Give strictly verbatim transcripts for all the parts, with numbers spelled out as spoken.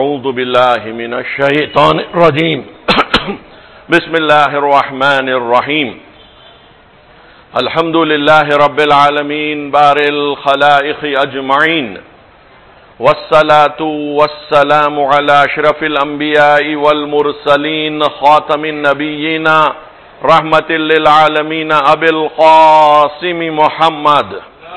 اعوذ باللہ من الشیطان الرجیم بسم اللہ الرحمن الرحیم الحمد للہ رب العالمین بارئ الخلائق اجمعین والصلاة والسلام علی اشرف الانبیاء والمرسلین خاتم النبیین رحمت للعالمین ابی القاسم محمد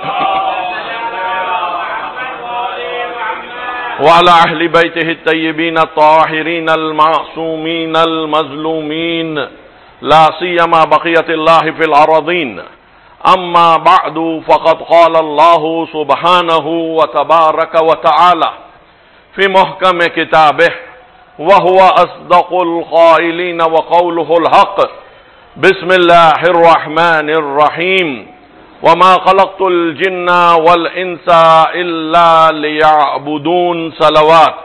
وعلى أهل بيته الطيبين الطاهرين المعصومين المظلومين لا سيما بقية الله في الأراضين أما بعد فقد قال الله سبحانه وتبارك وتعالى في محكم كتابه وهو أصدق القائلين وقوله الحق بسم الله الرحمن الرحيم وما خلقت الجن والانس الا ليعبدون صلوات.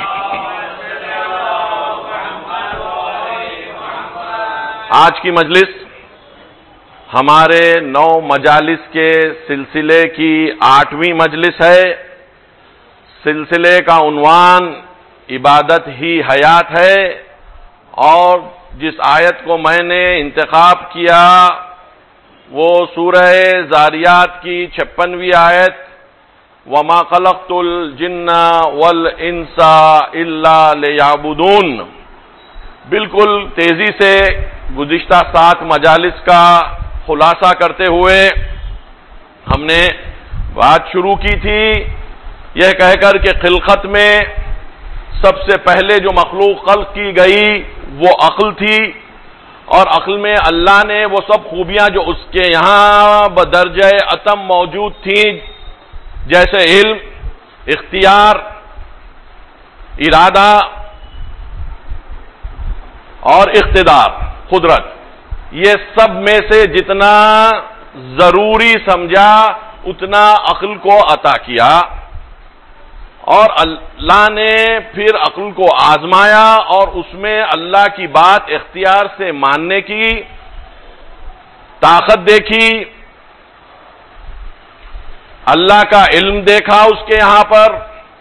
آج کی مجلس ہمارے نو مجالس کے سلسلے کی آٹھویں مجلس ہے. سلسلے کا عنوان عبادت ہی حیات ہے اور جس آیت کو میں نے انتخاب کیا وہ سورہ زاریات کی چھپنویں آیت وما خلقت الجن والانس الا لیعبدون. بالکل تیزی سے گزشتہ سات مجالس کا خلاصہ کرتے ہوئے ہم نے بات شروع کی تھی یہ کہہ کر کہ خلقت میں سب سے پہلے جو مخلوق خلق کی گئی وہ عقل تھی اور عقل میں اللہ نے وہ سب خوبیاں جو اس کے یہاں بدرجہ عتم موجود تھیں جیسے علم، اختیار، ارادہ اور اقتدار، قدرت، یہ سب میں سے جتنا ضروری سمجھا اتنا عقل کو عطا کیا اور اللہ نے پھر عقل کو آزمایا اور اس میں اللہ کی بات اختیار سے ماننے کی طاقت دیکھی، اللہ کا علم دیکھا اس کے یہاں پر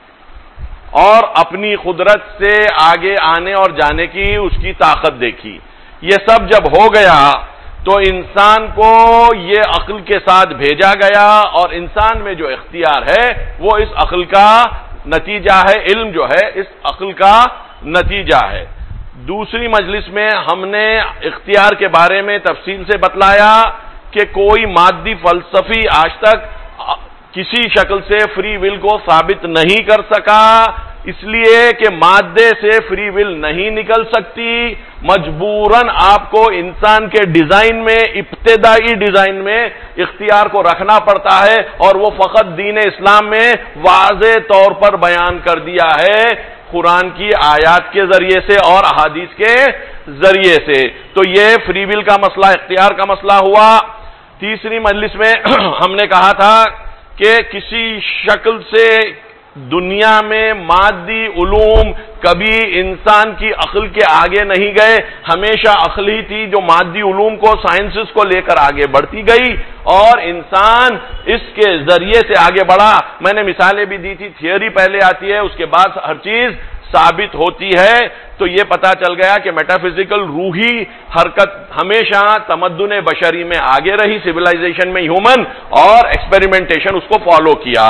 اور اپنی قدرت سے آگے آنے اور جانے کی اس کی طاقت دیکھی. یہ سب جب ہو گیا تو انسان کو یہ عقل کے ساتھ بھیجا گیا اور انسان میں جو اختیار ہے وہ اس عقل کا نتیجہ ہے، علم جو ہے اس عقل کا نتیجہ ہے. دوسری مجلس میں ہم نے اختیار کے بارے میں تفصیل سے بتلایا کہ کوئی مادی فلسفی آج تک کسی شکل سے فری ول کو ثابت نہیں کر سکا، اس لیے کہ مادے سے فری ول نہیں نکل سکتی، مجبوراً آپ کو انسان کے ڈیزائن میں، ابتدائی ڈیزائن میں اختیار کو رکھنا پڑتا ہے اور وہ فقط دین اسلام میں واضح طور پر بیان کر دیا ہے قرآن کی آیات کے ذریعے سے اور احادیث کے ذریعے سے. تو یہ فری ول کا مسئلہ، اختیار کا مسئلہ ہوا. تیسری مجلس میں ہم نے کہا تھا کہ کسی شکل سے دنیا میں مادی علوم کبھی انسان کی عقل کے آگے نہیں گئے، ہمیشہ عقل ہی تھی جو مادی علوم کو، سائنسز کو لے کر آگے بڑھتی گئی اور انسان اس کے ذریعے سے آگے بڑھا. میں نے مثالیں بھی دی تھی، تھیوری پہلے آتی ہے اس کے بعد ہر چیز ثابت ہوتی ہے. تو یہ پتا چل گیا کہ میٹافزیکل روحی حرکت ہمیشہ تمدن بشری میں آگے رہی، سویلائزیشن میں ہیومن، اور ایکسپیریمنٹیشن اس کو فالو کیا.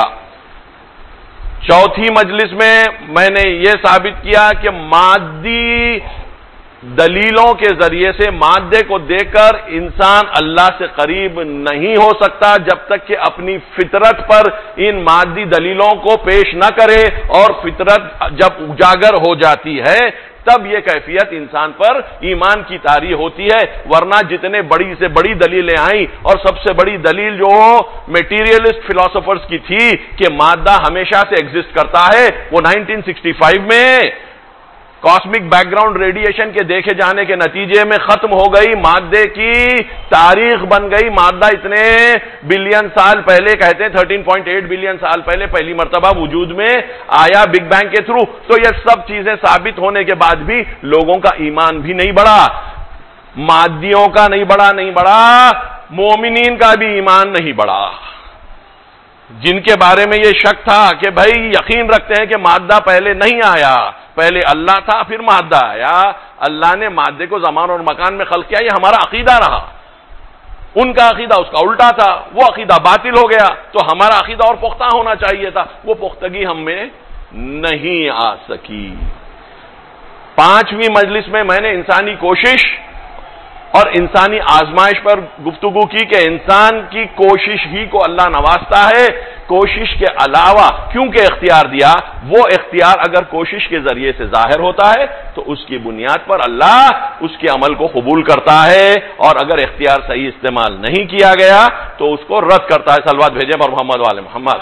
چوتھی مجلس میں میں نے یہ ثابت کیا کہ مادی دلیلوں کے ذریعے سے مادے کو دیکھ کر انسان اللہ سے قریب نہیں ہو سکتا جب تک کہ اپنی فطرت پر ان مادی دلیلوں کو پیش نہ کرے، اور فطرت جب اجاگر ہو جاتی ہے تب یہ کیفیت انسان پر ایمان کی طاری ہوتی ہے. ورنہ جتنے بڑی سے بڑی دلیلیں آئیں اور سب سے بڑی دلیل جو میٹیریلسٹ فلاسفرز کی تھی کہ مادہ ہمیشہ سے ایگزسٹ کرتا ہے، وہ نائنٹین سکسٹی فائیو میں کاسمک بیک گراؤنڈ ریڈیشن کے دیکھے جانے کے نتیجے میں ختم ہو گئی. مادے کی تاریخ بن گئی. مادہ اتنے بلین سال پہلے، کہتے ہیں تھرٹین پوائنٹ ایٹ بلین سال پہلے پہلی مرتبہ وجود میں آیا بگ بینگ کے تھرو. تو یہ سب چیزیں ثابت ہونے کے بعد بھی لوگوں کا ایمان بھی نہیں بڑھا، مادیوں کا نہیں بڑھا نہیں بڑھا مومنین کا بھی ایمان نہیں بڑھا. جن کے بارے میں یہ شک تھا کہ بھائی یقین رکھتے ہیں کہ مادہ پہلے نہیں آیا، پہلے اللہ تھا پھر مادہ آیا، اللہ نے مادے کو زمان اور مکان میں خلق کیا، یہ ہمارا عقیدہ رہا۔ ان کا عقیدہ اس کا الٹا تھا، وہ عقیدہ باطل ہو گیا، تو ہمارا عقیدہ اور پختہ ہونا چاہیے تھا، وہ پختگی ہم میں نہیں آ سکی۔ پانچویں مجلس میں میں نے انسانی کوشش اور انسانی آزمائش پر گفتگو کی کہ انسان کی کوشش ہی کو اللہ نوازتا ہے، کوشش کے علاوہ کیونکہ اختیار دیا، وہ اختیار اگر کوشش کے ذریعے سے ظاہر ہوتا ہے تو اس کی بنیاد پر اللہ اس کے عمل کو قبول کرتا ہے، اور اگر اختیار صحیح استعمال نہیں کیا گیا تو اس کو رد کرتا ہے۔ صلوات بھیجیں پر محمد والے محمد۔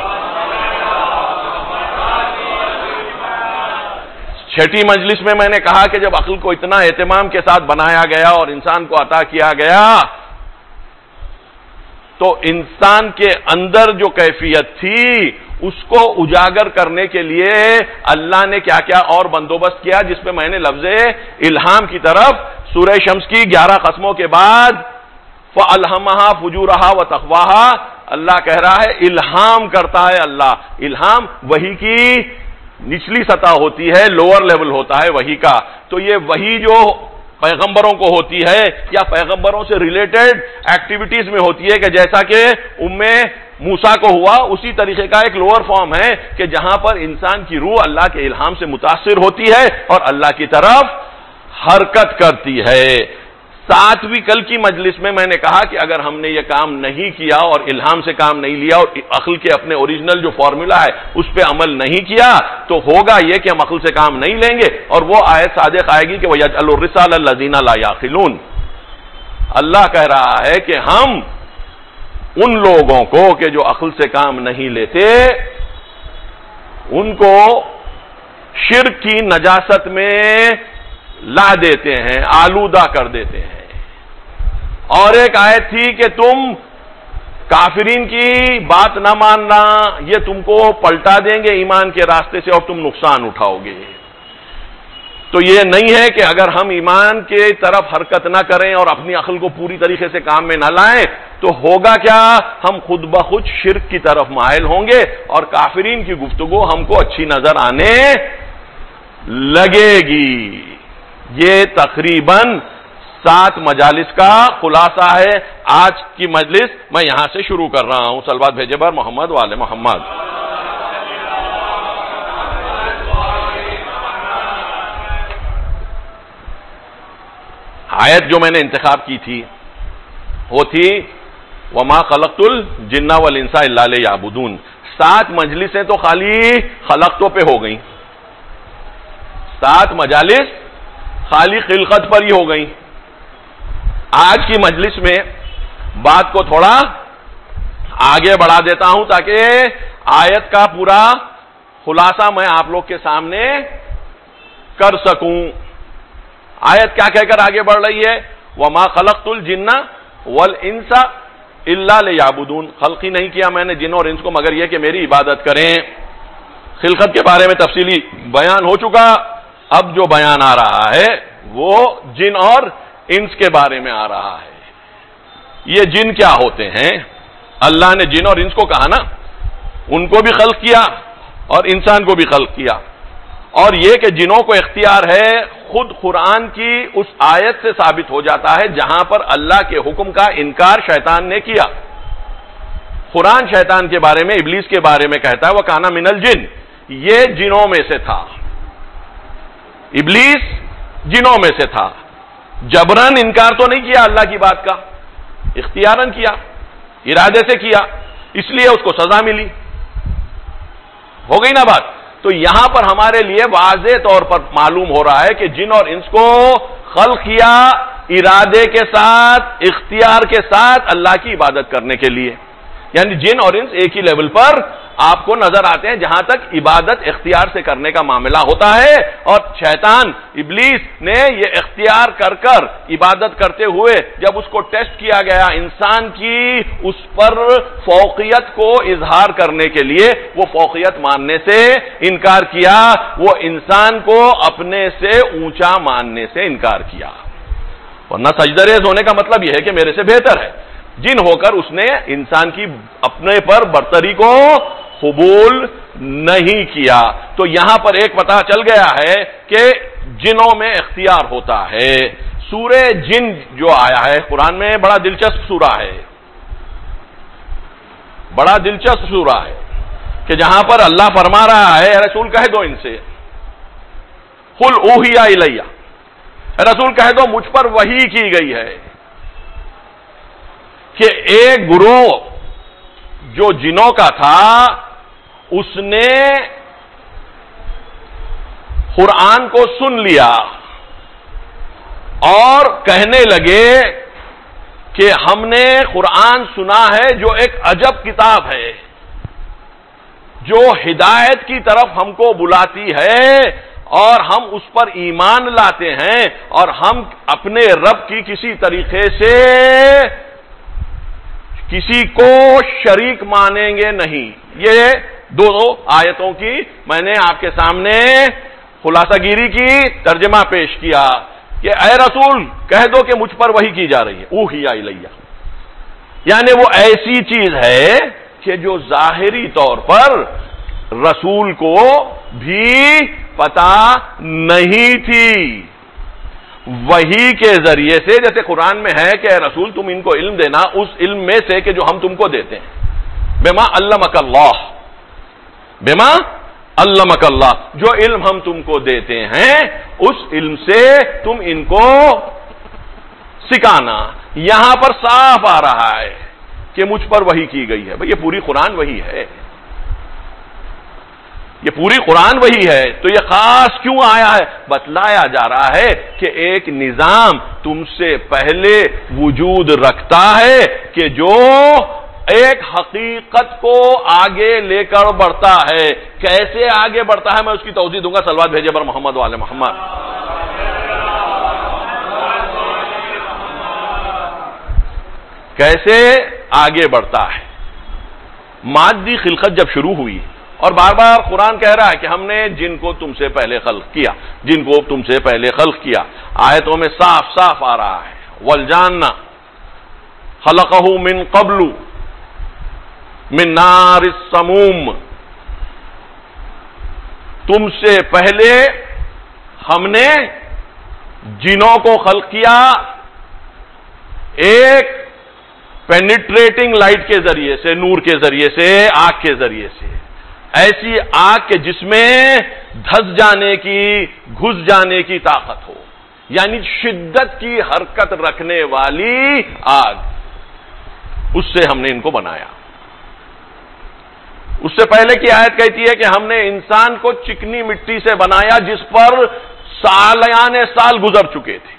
چھٹی مجلس میں میں نے کہا کہ جب عقل کو اتنا اہتمام کے ساتھ بنایا گیا اور انسان کو عطا کیا گیا تو انسان کے اندر جو کیفیت تھی اس کو اجاگر کرنے کے لیے اللہ نے کیا کیا اور بندوبست کیا، جس پہ میں نے لفظ الہام کی طرف سورہ شمس کی گیارہ قسموں کے بعد فَأَلْهَمَهَا فُجُورَهَا وَتَقْوَاهَا اللہ کہہ رہا ہے الہام کرتا ہے اللہ۔ الہام وحی کی نچلی سطح ہوتی ہے، لوور لیول ہوتا ہے وحی کا، تو یہ وحی جو پیغمبروں کو ہوتی ہے یا پیغمبروں سے ریلیٹڈ ایکٹیویٹیز میں ہوتی ہے، کہ جیسا کہ ام موسیٰ کو ہوا، اسی طریقے کا ایک لوور فارم ہے کہ جہاں پر انسان کی روح اللہ کے الہام سے متاثر ہوتی ہے اور اللہ کی طرف حرکت کرتی ہے۔ ساتویں کل کی مجلس میں میں نے کہا کہ اگر ہم نے یہ کام نہیں کیا اور الہام سے کام نہیں لیا اور عقل کے اپنے اوریجنل جو فارمولا ہے اس پہ عمل نہیں کیا تو ہوگا یہ کہ ہم عقل سے کام نہیں لیں گے، اور وہ آیت صادق آئے گی کہ وَيَجْعَلُ الرِّسَالَ الَّذِينَ لَا يَعْقِلُونَ۔ اللہ کہہ رہا ہے کہ ہم ان لوگوں کو کہ جو عقل سے کام نہیں لیتے ان کو شرک کی نجاست میں لا دیتے ہیں، آلودہ کر دیتے ہیں۔ اور ایک آیت تھی کہ تم کافرین کی بات نہ ماننا، یہ تم کو پلٹا دیں گے ایمان کے راستے سے اور تم نقصان اٹھاؤ گے۔ تو یہ نہیں ہے کہ اگر ہم ایمان کی طرف حرکت نہ کریں اور اپنی عقل کو پوری طریقے سے کام میں نہ لائیں تو ہوگا کیا، ہم خود بخود شرک کی طرف مائل ہوں گے اور کافرین کی گفتگو ہم کو اچھی نظر آنے لگے گی۔ یہ تقریباً سات مجالس کا خلاصہ ہے۔ آج کی مجلس میں یہاں سے شروع کر رہا ہوں۔ صلوات بھیجے بر محمد والے محمد۔ آیت جو میں نے انتخاب کی تھی وہ تھی وَمَا خَلَقْتُ الْجِنَّ وَالْإِنسَ إِلَّا لِيَعْبُدُونَ۔ سات مجلسیں تو خالی خلقتوں پہ ہو گئیں، سات مجالس خالی خلقت پر ہی ہو گئیں۔ آج کی مجلس میں بات کو تھوڑا آگے بڑھا دیتا ہوں تاکہ آیت کا پورا خلاصہ میں آپ لوگ کے سامنے کر سکوں۔ آیت کیا کہہ کر آگے بڑھ رہی ہے؟ وَمَا خَلَقْتُ الْجِنَّ وَالْإِنسَ إِلَّا لِيَعْبُدُونَ۔ خلق ہی نہیں کیا میں نے جن اور انس کو مگر یہ کہ میری عبادت کریں۔ خلقت کے بارے میں تفصیلی بیان ہو چکا، اب جو بیان آ رہا ہے وہ جن اور انس کے بارے میں آ رہا ہے۔ یہ جن کیا ہوتے ہیں؟ اللہ نے جن اور انس کو کہا نا، ان کو بھی خلق کیا اور انسان کو بھی خلق کیا، اور یہ کہ جنوں کو اختیار ہے خود قرآن کی اس آیت سے ثابت ہو جاتا ہے جہاں پر اللہ کے حکم کا انکار شیطان نے کیا۔ قرآن شیطان کے بارے میں، ابلیس کے بارے میں کہتا ہے وہ کانا من الجن، یہ جنوں میں سے تھا، ابلیس جنوں میں سے تھا۔ جبران انکار تو نہیں کیا اللہ کی بات کا، اختیاراً کیا، ارادے سے کیا، اس لیے اس کو سزا ملی۔ ہو گئی نا بات؟ تو یہاں پر ہمارے لیے واضح طور پر معلوم ہو رہا ہے کہ جن اور انس کو خلق کیا ارادے کے ساتھ، اختیار کے ساتھ اللہ کی عبادت کرنے کے لیے، یعنی جن اور انس ایک ہی لیول پر آپ کو نظر آتے ہیں جہاں تک عبادت اختیار سے کرنے کا معاملہ ہوتا ہے، اور شیطان ابلیس نے یہ اختیار کر کر عبادت کرتے ہوئے جب اس کو ٹیسٹ کیا گیا انسان کی اس پر فوقیت کو اظہار کرنے کے لیے، وہ فوقیت ماننے سے انکار کیا، وہ انسان کو اپنے سے اونچا ماننے سے انکار کیا۔ ورنہ سجدہ ریز ہونے کا مطلب یہ ہے کہ میرے سے بہتر ہے، جن ہو کر اس نے انسان کی اپنے پر برتری کو قبول نہیں کیا۔ تو یہاں پر ایک پتہ چل گیا ہے کہ جنوں میں اختیار ہوتا ہے۔ سورہ جن جو آیا ہے قرآن میں بڑا دلچسپ سورہ ہے، بڑا دلچسپ سورہ ہے کہ جہاں پر اللہ فرما رہا ہے، اے رسول کہہ دو ان سے، قل اوحی الی، اے رسول کہہ دو مجھ پر وحی کی گئی ہے کہ ایک گروہ جو جنوں کا تھا اس نے قرآن کو سن لیا اور کہنے لگے کہ ہم نے قرآن سنا ہے جو ایک عجب کتاب ہے، جو ہدایت کی طرف ہم کو بلاتی ہے اور ہم اس پر ایمان لاتے ہیں اور ہم اپنے رب کی کسی طریقے سے کسی کو شریک مانیں گے نہیں۔ یہ دو آیتوں کی میں نے آپ کے سامنے خلاصہ گیری کی ترجمہ پیش کیا کہ اے رسول کہہ دو کہ مجھ پر وحی کی جا رہی ہے، اوحی الی، یعنی وہ ایسی چیز ہے کہ جو ظاہری طور پر رسول کو بھی پتا نہیں تھی، وحی کے ذریعے سے، جیسے قرآن میں ہے کہ اے رسول تم ان کو علم دینا اس علم میں سے کہ جو ہم تم کو دیتے ہیں، بما علمک اللہ، بما علمک اللہ، جو علم ہم تم کو دیتے ہیں اس علم سے تم ان کو سکھانا۔ یہاں پر صاف آ رہا ہے کہ مجھ پر وحی کی گئی ہے، بھئی یہ پوری قرآن وحی ہے، یہ پوری قرآن وہی ہے، تو یہ خاص کیوں آیا ہے؟ بتلایا جا رہا ہے کہ ایک نظام تم سے پہلے وجود رکھتا ہے کہ جو ایک حقیقت کو آگے لے کر بڑھتا ہے۔ کیسے آگے بڑھتا ہے میں اس کی توضیح دوں گا، صلوات بھیجے بر محمد والے محمد۔ کیسے آگے بڑھتا ہے؟ مادی خلقت جب شروع ہوئی اور بار بار قرآن کہہ رہا ہے کہ ہم نے جن کو تم سے پہلے خلق کیا، جن کو تم سے پہلے خلق کیا، آیتوں میں صاف صاف آ رہا ہے والجان خلقہ من قبل من نار السموم، تم سے پہلے ہم نے جنوں کو خلق کیا ایک پینیٹریٹنگ لائٹ کے ذریعے سے، نور کے ذریعے سے، آگ کے ذریعے سے، ایسی آگ کے جس میں دھس جانے کی، گھس جانے کی طاقت ہو، یعنی شدت کی حرکت رکھنے والی آگ، اس سے ہم نے ان کو بنایا۔ اس سے پہلے کی آیت کہتی ہے کہ ہم نے انسان کو چکنی مٹی سے بنایا جس پر سالیان سال گزر چکے تھے۔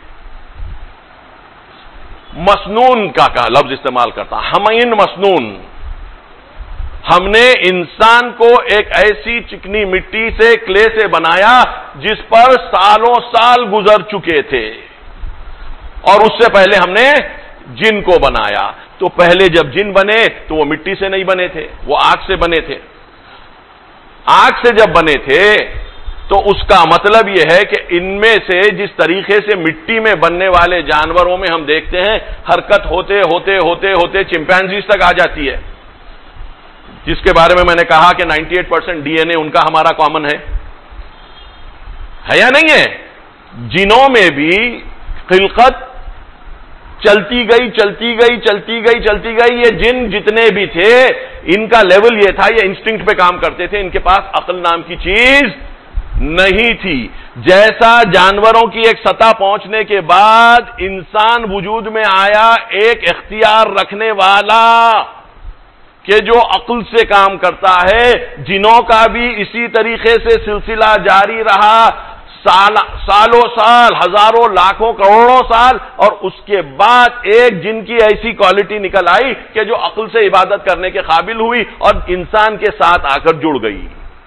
مسنون کا کا لفظ استعمال کرتا، ہمین مسنون، ہم نے انسان کو ایک ایسی چکنی مٹی سے، کلے سے بنایا جس پر سالوں سال گزر چکے تھے، اور اس سے پہلے ہم نے جن کو بنایا۔ تو پہلے جب جن بنے تو وہ مٹی سے نہیں بنے تھے، وہ آگ سے بنے تھے۔ آگ سے جب بنے تھے تو اس کا مطلب یہ ہے کہ ان میں سے جس طریقے سے مٹی میں بننے والے جانوروں میں ہم دیکھتے ہیں حرکت ہوتے ہوتے ہوتے ہوتے چمپینزیز تک آ جاتی ہے، جس کے بارے میں میں نے کہا کہ ninety eight percent D N A ان کا ہمارا کامن ہے، ہے یا نہیں ہے؟ جنوں میں بھی خلقت چلتی گئی چلتی گئی چلتی گئی چلتی گئی، یہ جن جتنے بھی تھے ان کا لیول یہ تھا، یہ انسٹنکٹ پہ کام کرتے تھے، ان کے پاس عقل نام کی چیز نہیں تھی۔ جیسا جانوروں کی ایک سطح پہنچنے کے بعد انسان وجود میں آیا ایک اختیار رکھنے والا کہ جو عقل سے کام کرتا ہے، جنوں کا بھی اسی طریقے سے سلسلہ جاری رہا، سال سالوں سال، ہزاروں لاکھوں کروڑوں سال، اور اس کے بعد ایک جن کی ایسی کوالٹی نکل آئی کہ جو عقل سے عبادت کرنے کے قابل ہوئی اور انسان کے ساتھ آ کر جڑ گئی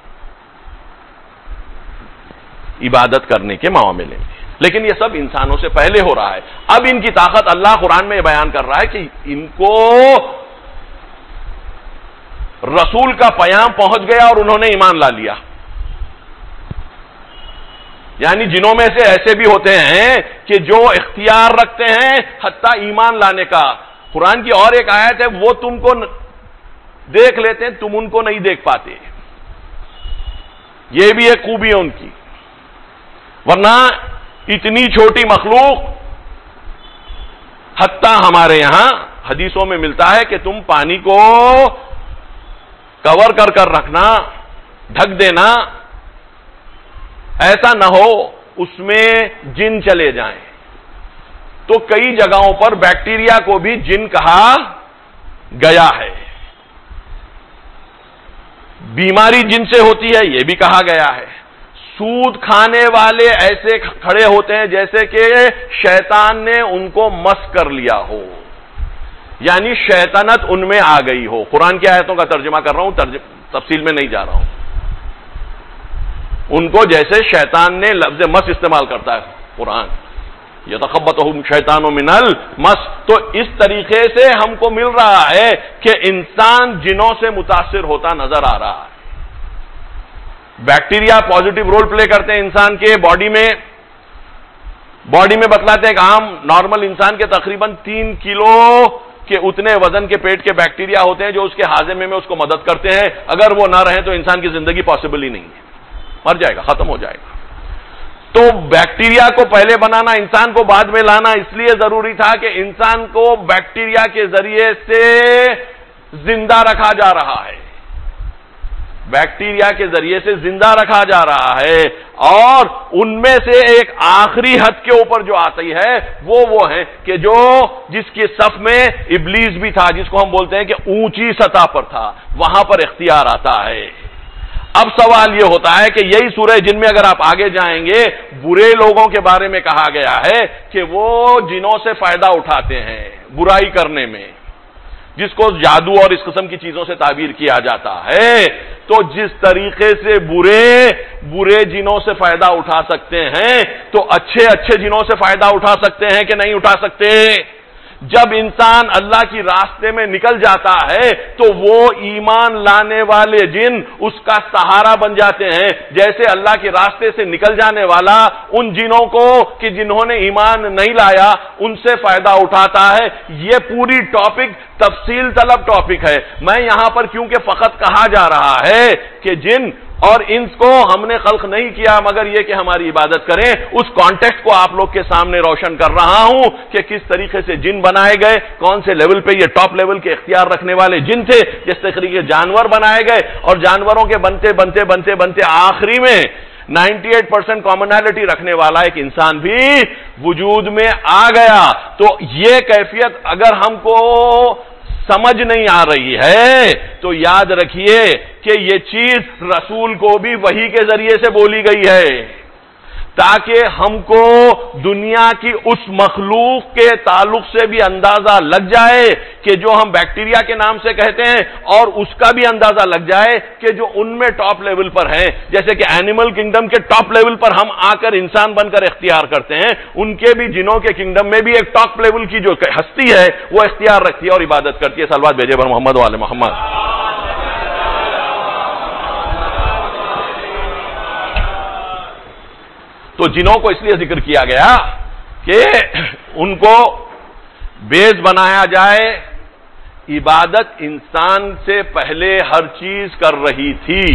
عبادت کرنے کے معاملے میں۔ لیکن یہ سب انسانوں سے پہلے ہو رہا ہے۔ اب ان کی طاقت اللہ قرآن میں بیان کر رہا ہے کہ ان کو رسول کا پیام پہنچ گیا اور انہوں نے ایمان لا لیا۔ یعنی جنوں میں سے ایسے بھی ہوتے ہیں کہ جو اختیار رکھتے ہیں حتیٰ ایمان لانے کا، قرآن کی اور ایک آیت ہے، وہ تم کو دیکھ لیتے ہیں، تم ان کو نہیں دیکھ پاتے. یہ بھی ایک خوبی ہے ان کی. ورنہ اتنی چھوٹی مخلوق، حتیٰ ہمارے یہاں حدیثوں میں ملتا ہے کہ تم پانی کو کور کر کر رکھنا، ڈھک دینا، ایسا نہ ہو اس میں جن چلے جائیں. تو کئی جگہوں پر بیکٹیریا کو بھی جن کہا گیا ہے. بیماری جن سے ہوتی ہے یہ بھی کہا گیا ہے. سود کھانے والے ایسے کھڑے ہوتے ہیں جیسے کہ شیطان نے ان کو مس کر لیا ہو، یعنی شیطنت ان میں آ گئی ہو. قرآن کی آیتوں کا ترجمہ کر رہا ہوں، تفصیل میں نہیں جا رہا ہوں. ان کو جیسے شیطان نے لفظ مس استعمال کرتا ہے قرآن، یتخبطہم شیطان من المس، تو اس طریقے سے ہم کو مل رہا ہے کہ انسان جنوں سے متاثر ہوتا نظر آ رہا ہے. بیکٹیریا پازیٹو رول پلے کرتے ہیں انسان کے باڈی میں. باڈی میں بتلاتے ہیں کہ عام نارمل انسان کے تقریباً تین کلو کے اتنے وزن کے پیٹ کے بیکٹیریا ہوتے ہیں جو اس کے ہاضمے میں اس کو مدد کرتے ہیں. اگر وہ نہ رہیں تو انسان کی زندگی پاسبل ہی نہیں ہے، مر جائے گا، ختم ہو جائے گا. تو بیکٹیریا کو پہلے بنانا، انسان کو بعد میں لانا اس لیے ضروری تھا کہ انسان کو بیکٹیریا کے ذریعے سے زندہ رکھا جا رہا ہے. بیکٹیریا کے ذریعے سے زندہ رکھا جا رہا ہے. اور ان میں سے ایک آخری حد کے اوپر جو آتی ہے وہ وہ ہے کہ جو جس کی صف میں ابلیس بھی تھا، جس کو ہم بولتے ہیں کہ اونچی سطح پر تھا، وہاں پر اختیار آتا ہے. اب سوال یہ ہوتا ہے کہ یہی سورہ جن میں اگر آپ آگے جائیں گے، برے لوگوں کے بارے میں کہا گیا ہے کہ وہ جنوں سے فائدہ اٹھاتے ہیں برائی کرنے میں، جس کو جادو اور اس قسم کی چیزوں سے تعبیر کیا جاتا ہے. تو جس طریقے سے برے برے جنوں سے فائدہ اٹھا سکتے ہیں تو اچھے اچھے جنوں سے فائدہ اٹھا سکتے ہیں کہ نہیں اٹھا سکتے؟ جب انسان اللہ کی راستے میں نکل جاتا ہے تو وہ ایمان لانے والے جن اس کا سہارا بن جاتے ہیں. جیسے اللہ کے راستے سے نکل جانے والا ان جنوں کو کہ جنہوں نے ایمان نہیں لایا ان سے فائدہ اٹھاتا ہے. یہ پوری ٹاپک تفصیل طلب ٹاپک ہے. میں یہاں پر کیونکہ فقط کہا جا رہا ہے کہ جن اور انس کو ہم نے خلق نہیں کیا مگر یہ کہ ہماری عبادت کریں، اس کانٹیکٹ کو آپ لوگ کے سامنے روشن کر رہا ہوں کہ کس طریقے سے جن بنائے گئے، کون سے لیول پہ یہ ٹاپ لیول کے اختیار رکھنے والے جن تھے، جس طریقے جانور بنائے گئے اور جانوروں کے بنتے بنتے بنتے بنتے آخری میں نائنٹی ایٹ پرسینٹ کامنالٹی رکھنے والا ایک انسان بھی وجود میں آ گیا. تو یہ کیفیت اگر ہم کو سمجھ نہیں آ رہی ہے تو یاد رکھیے کہ یہ چیز رسول کو بھی وحی کے ذریعے سے بولی گئی ہے تاکہ ہم کو دنیا کی اس مخلوق کے تعلق سے بھی اندازہ لگ جائے کہ جو ہم بیکٹیریا کے نام سے کہتے ہیں، اور اس کا بھی اندازہ لگ جائے کہ جو ان میں ٹاپ لیول پر ہیں، جیسے کہ اینیمل کنگڈم کے ٹاپ لیول پر ہم آ کر انسان بن کر اختیار کرتے ہیں، ان کے بھی جنوں کے کنگڈم میں بھی ایک ٹاپ لیول کی جو ہستی ہے وہ اختیار رکھتی ہے اور عبادت کرتی ہے. صلوات بھیجے بر محمد وعلی محمد. تو جنوں کو اس لیے ذکر کیا گیا کہ ان کو بیس بنایا جائے. عبادت انسان سے پہلے ہر چیز کر رہی تھی،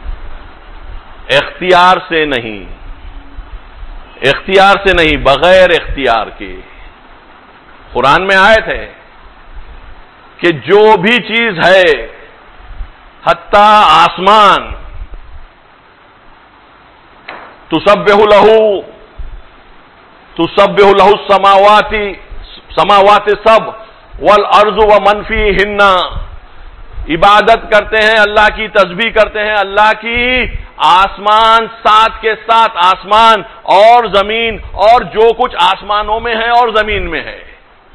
اختیار سے نہیں، اختیار سے نہیں، بغیر اختیار کے. قرآن میں آیت ہے کہ جو بھی چیز ہے حتیٰ آسمان تسبح لہو تسبح لہو السماوات سماوات سب والارض ومن فیہن، عبادت کرتے ہیں اللہ کی، تسبیح کرتے ہیں اللہ کی، آسمان ساتھ کے ساتھ آسمان اور زمین اور جو کچھ آسمانوں میں ہے اور زمین میں ہے،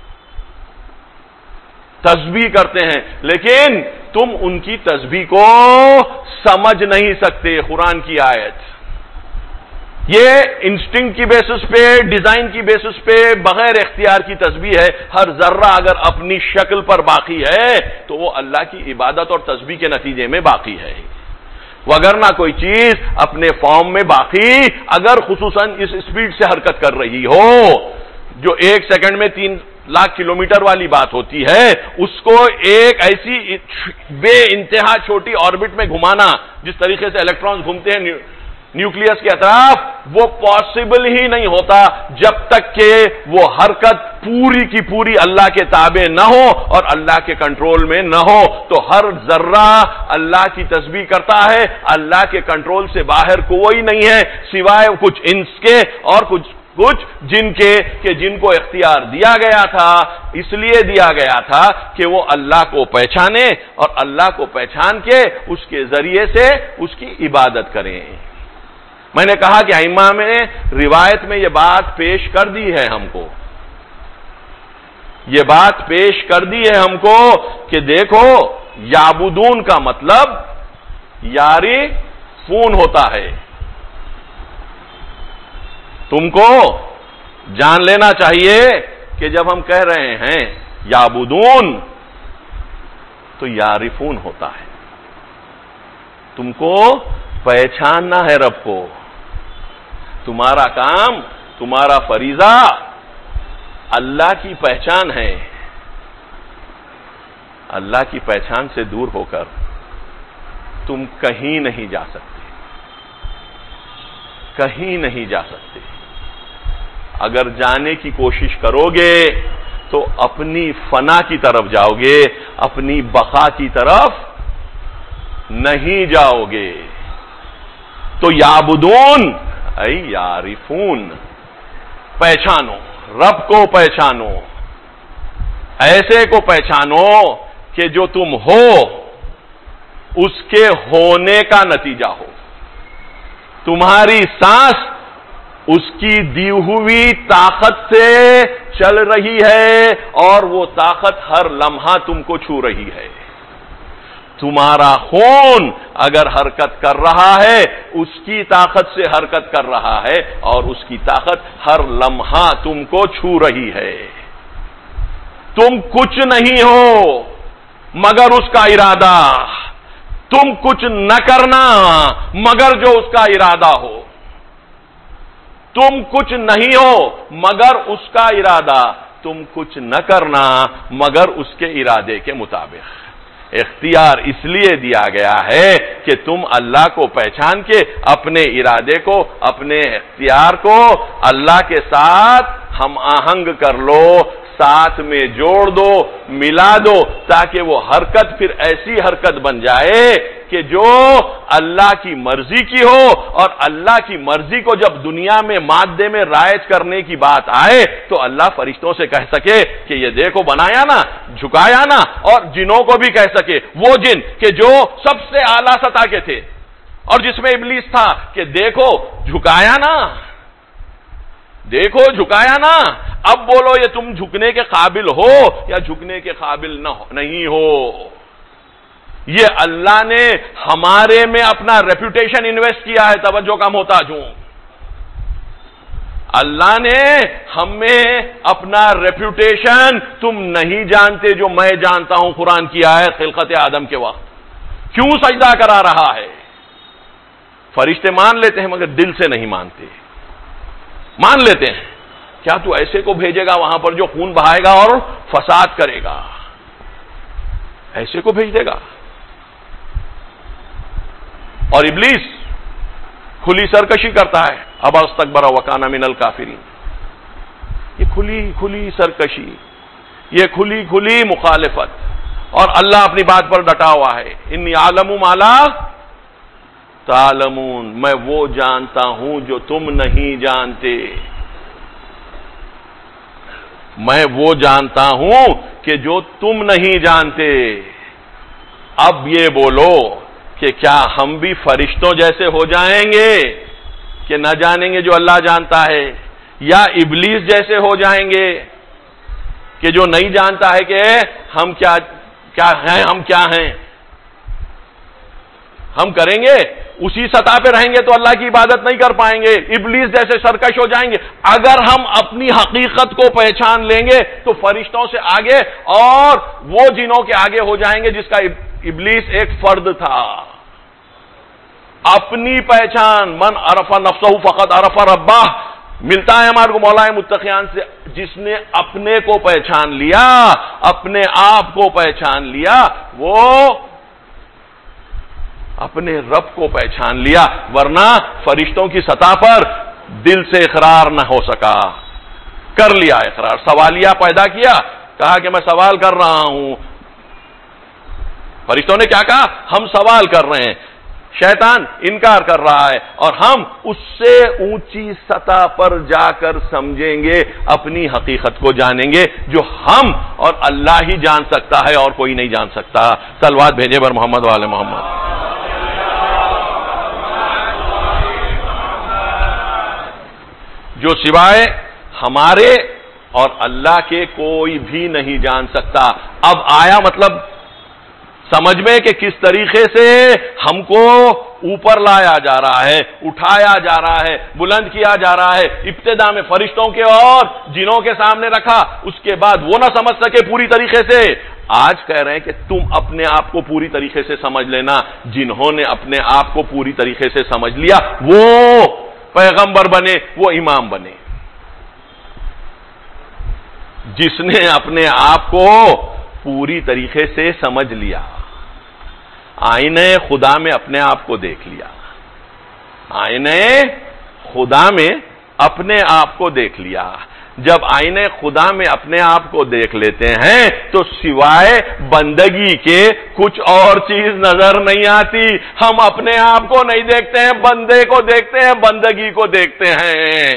تسبیح کرتے ہیں. لیکن تم ان کی تسبیح کو سمجھ نہیں سکتے. قرآن کی آیت یہ انسٹنکٹ کی بیسس پہ، ڈیزائن کی بیسس پہ بغیر اختیار کی تسبیح ہے. ہر ذرہ اگر اپنی شکل پر باقی ہے تو وہ اللہ کی عبادت اور تسبیح کے نتیجے میں باقی ہے. وگرنہ کوئی چیز اپنے فارم میں باقی اگر خصوصاً اس سپیڈ سے حرکت کر رہی ہو جو ایک سیکنڈ میں تین لاکھ کلومیٹر والی بات ہوتی ہے، اس کو ایک ایسی بے انتہا چھوٹی آربٹ میں گھمانا، جس طریقے سے الیکٹرانز گھومتے ہیں نیوکلیس کے اطراف، وہ پاسبل ہی نہیں ہوتا جب تک کہ وہ حرکت پوری کی پوری اللہ کے تابع نہ ہو اور اللہ کے کنٹرول میں نہ ہو۔ تو ہر ذرہ اللہ کی تسبیح کرتا ہے، اللہ کے کنٹرول سے باہر کوئی نہیں ہے سوائے کچھ انس کے اور کچھ کچھ جن کے کہ جن کو اختیار دیا گیا تھا، اس لیے دیا گیا تھا کہ وہ اللہ کو پہچانے اور اللہ کو پہچان کے اس کے ذریعے سے اس کی عبادت کریں۔ میں نے کہا کہ ائمہ میں روایت میں یہ بات پیش کر دی ہے ہم کو، یہ بات پیش کر دی ہے ہم کو کہ دیکھو یعبدون کا مطلب یاری فون ہوتا ہے۔ تم کو جان لینا چاہیے کہ جب ہم کہہ رہے ہیں یعبدون تو یعرفون ہوتا ہے، تم کو پہچاننا ہے رب کو۔ تمہارا کام، تمہارا فریضہ اللہ کی پہچان ہے۔ اللہ کی پہچان سے دور ہو کر تم کہیں نہیں جا سکتے، کہیں نہیں جا سکتے۔ اگر جانے کی کوشش کرو گے تو اپنی فنا کی طرف جاؤ گے، اپنی بقا کی طرف نہیں جاؤ گے۔ تو یعبدون ای یعرفون، پہچانو، رب کو پہچانو، ایسے کو پہچانو کہ جو تم ہو اس کے ہونے کا نتیجہ ہو۔ تمہاری سانس اس کی دی ہوئی طاقت سے چل رہی ہے اور وہ طاقت ہر لمحہ تم کو چھو رہی ہے۔ تمہارا خون اگر حرکت کر رہا ہے اس کی طاقت سے حرکت کر رہا ہے اور اس کی طاقت ہر لمحہ تم کو چھو رہی ہے۔ تم کچھ نہیں ہو مگر اس کا ارادہ، تم کچھ نہ کرنا مگر جو اس کا ارادہ ہو، تم کچھ نہیں ہو مگر اس کا ارادہ، تم کچھ نہ کرنا مگر اس کے ارادے کے مطابق۔ اختیار اس لیے دیا گیا ہے کہ تم اللہ کو پہچان کے اپنے ارادے کو، اپنے اختیار کو اللہ کے ساتھ ہم آہنگ کر لو، ساتھ میں جوڑ دو، ملا دو، تاکہ وہ حرکت پھر ایسی حرکت بن جائے کہ جو اللہ کی مرضی کی ہو، اور اللہ کی مرضی کو جب دنیا میں مادے میں رائج کرنے کی بات آئے تو اللہ فرشتوں سے کہہ سکے کہ یہ دیکھو بنایا نا، جھکایا نا، اور جنوں کو بھی کہہ سکے، وہ جن کہ جو سب سے اعلیٰ سطح کے تھے اور جس میں ابلیس تھا، کہ دیکھو جھکایا نا، دیکھو جھکایا نا، اب بولو یہ تم جھکنے کے قابل ہو یا جھکنے کے قابل نہ نہیں ہو۔ یہ اللہ نے ہمارے میں اپنا ریپوٹیشن انویسٹ کیا ہے، توجہ کم ہوتا جوں، اللہ نے ہمیں اپنا ریپوٹیشن، تم نہیں جانتے جو میں جانتا ہوں، قرآن کی آیت خلقت آدم کے وقت کیوں سجدہ کرا رہا ہے۔ فرشتے مان لیتے ہیں مگر دل سے نہیں مانتے، مان لیتے ہیں کیا تو ایسے کو بھیجے گا وہاں پر جو خون بہائے گا اور فساد کرے گا، ایسے کو بھیج دے گا۔ اور ابلیس کھلی سرکشی کرتا ہے، ابا استکبر وکان من الکافرین، یہ کھلی کھلی سرکشی، یہ کھلی کھلی مخالفت، اور اللہ اپنی بات پر ڈٹا ہوا ہے، انی اعلم ما لا تعلمون، میں وہ جانتا ہوں جو تم نہیں جانتے، میں وہ جانتا ہوں کہ جو تم نہیں جانتے۔ اب یہ بولو کہ کیا ہم بھی فرشتوں جیسے ہو جائیں گے کہ نہ جانیں گے جو اللہ جانتا ہے، یا ابلیس جیسے ہو جائیں گے کہ جو نہیں جانتا ہے کہ ہم کیا کیا ہیں، ہم کیا ہیں؟ ہم کریں گے اسی سطح پہ رہیں گے تو اللہ کی عبادت نہیں کر پائیں گے، ابلیس جیسے سرکش ہو جائیں گے۔ اگر ہم اپنی حقیقت کو پہچان لیں گے تو فرشتوں سے آگے اور وہ جنوں کے آگے ہو جائیں گے جس کا ابلیس ایک فرد تھا۔ اپنی پہچان، من عرف نفسہ فقط عرف ربہ، ملتا ہے ہمارے کو مولا متقیان سے جس نے اپنے کو پہچان لیا، اپنے آپ کو پہچان لیا، وہ اپنے رب کو پہچان لیا، ورنہ فرشتوں کی سطح پر دل سے اقرار نہ ہو سکا۔ کر لیا اقرار، سوالیہ پیدا کیا، کہا کہ میں سوال کر رہا ہوں۔ فرشتوں نے کیا کہا؟ ہم سوال کر رہے ہیں۔ شیطان انکار کر رہا ہے، اور ہم اس سے اونچی سطح پر جا کر سمجھیں گے، اپنی حقیقت کو جانیں گے جو ہم اور اللہ ہی جان سکتا ہے اور کوئی نہیں جان سکتا۔ صلوات بھیجے بر محمد والے محمد۔ جو سوائے ہمارے اور اللہ کے کوئی بھی نہیں جان سکتا۔ اب آیا مطلب سمجھ میں کہ کس طریقے سے ہم کو اوپر لایا جا رہا ہے، اٹھایا جا رہا ہے، بلند کیا جا رہا ہے۔ ابتدا میں فرشتوں کے اور جنوں کے سامنے رکھا، اس کے بعد وہ نہ سمجھ سکے پوری طریقے سے، آج کہہ رہے ہیں کہ تم اپنے آپ کو پوری طریقے سے سمجھ لینا۔ جنہوں نے اپنے آپ کو پوری طریقے سے سمجھ لیا وہ پیغمبر بنے، وہ امام بنے۔ جس نے اپنے آپ کو پوری طریقے سے سمجھ لیا، آئینے خدا میں اپنے آپ کو دیکھ لیا، آئینے خدا میں اپنے آپ کو دیکھ لیا۔ جب آئینے خدا میں اپنے آپ کو دیکھ لیتے ہیں تو سوائے بندگی کے کچھ اور چیز نظر نہیں آتی۔ ہم اپنے آپ کو نہیں دیکھتے ہیں، بندے کو دیکھتے ہیں، بندگی کو دیکھتے ہیں۔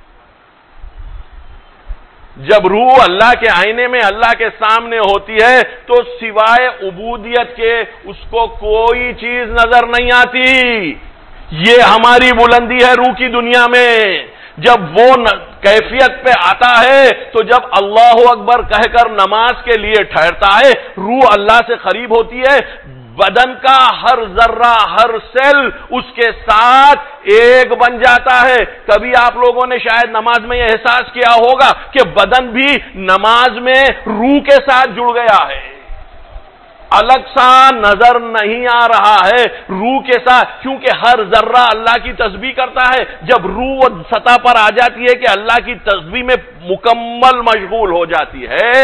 جب روح اللہ کے آئینے میں اللہ کے سامنے ہوتی ہے تو سوائے عبودیت کے اس کو کوئی چیز نظر نہیں آتی۔ یہ ہماری بلندی ہے روح کی دنیا میں۔ جب وہ کیفیت پہ آتا ہے تو جب اللہ اکبر کہہ کر نماز کے لیے ٹھہرتا ہے، روح اللہ سے قریب ہوتی ہے، بدن کا ہر ذرہ ہر سیل اس کے ساتھ ایک بن جاتا ہے۔ کبھی آپ لوگوں نے شاید نماز میں یہ احساس کیا ہوگا کہ بدن بھی نماز میں روح کے ساتھ جڑ گیا ہے، الگ سا نظر نہیں آ رہا ہے روح کے ساتھ، کیونکہ ہر ذرہ اللہ کی تسبیح کرتا ہے۔ جب روح سطح پر آ جاتی ہے کہ اللہ کی تسبیح میں مکمل مشغول ہو جاتی ہے،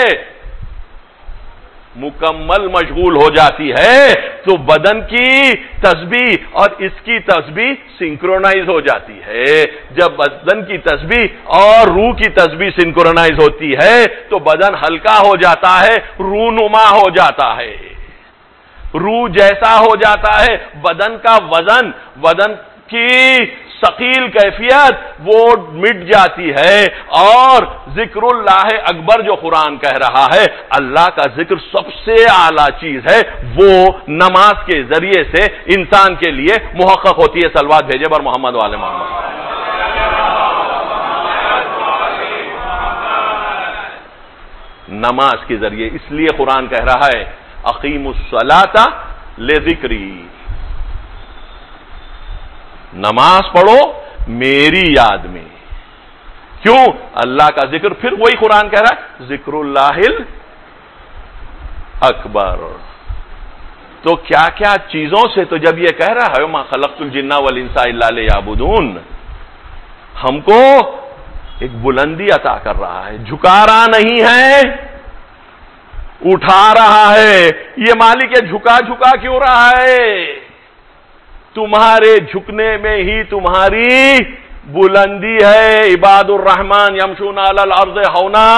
مکمل مشغول ہو جاتی ہے تو بدن کی تسبیح اور اس کی تسبیح سنکرونائز ہو جاتی ہے۔ جب بدن کی تسبیح اور روح کی تسبیح سنکرونائز ہوتی ہے تو بدن ہلکا ہو جاتا ہے، رونما ہو جاتا ہے، روح جیسا ہو جاتا ہے، بدن کا وزن، بدن کی ثقیل کیفیت وہ مٹ جاتی ہے۔ اور ذکر اللہ اکبر جو قرآن کہہ رہا ہے، اللہ کا ذکر سب سے اعلیٰ چیز ہے، وہ نماز کے ذریعے سے انسان کے لیے محقق ہوتی ہے۔ صلوات بھیجے بر محمد والے محمد۔ نماز کے ذریعے، اس لیے قرآن کہہ رہا ہے اقیموا الصلاۃ لذکری، نماز پڑھو میری یاد میں۔ کیوں؟ اللہ کا ذکر، پھر وہی قرآن کہہ رہا ہے ذکر اللہ اکبر۔ تو کیا کیا چیزوں سے، تو جب یہ کہہ رہا ہے ما خلقت الجن والانس الا لیعبدون، ہم کو ایک بلندی عطا کر رہا ہے، جھکا رہا نہیں ہے، اٹھا رہا ہے۔ یہ مالک یہ جھکا جھکا کیوں رہا ہے؟ تمہارے جھکنے میں ہی تمہاری بلندی ہے۔ عباد الرحمن یمشون علی الارض ہونا،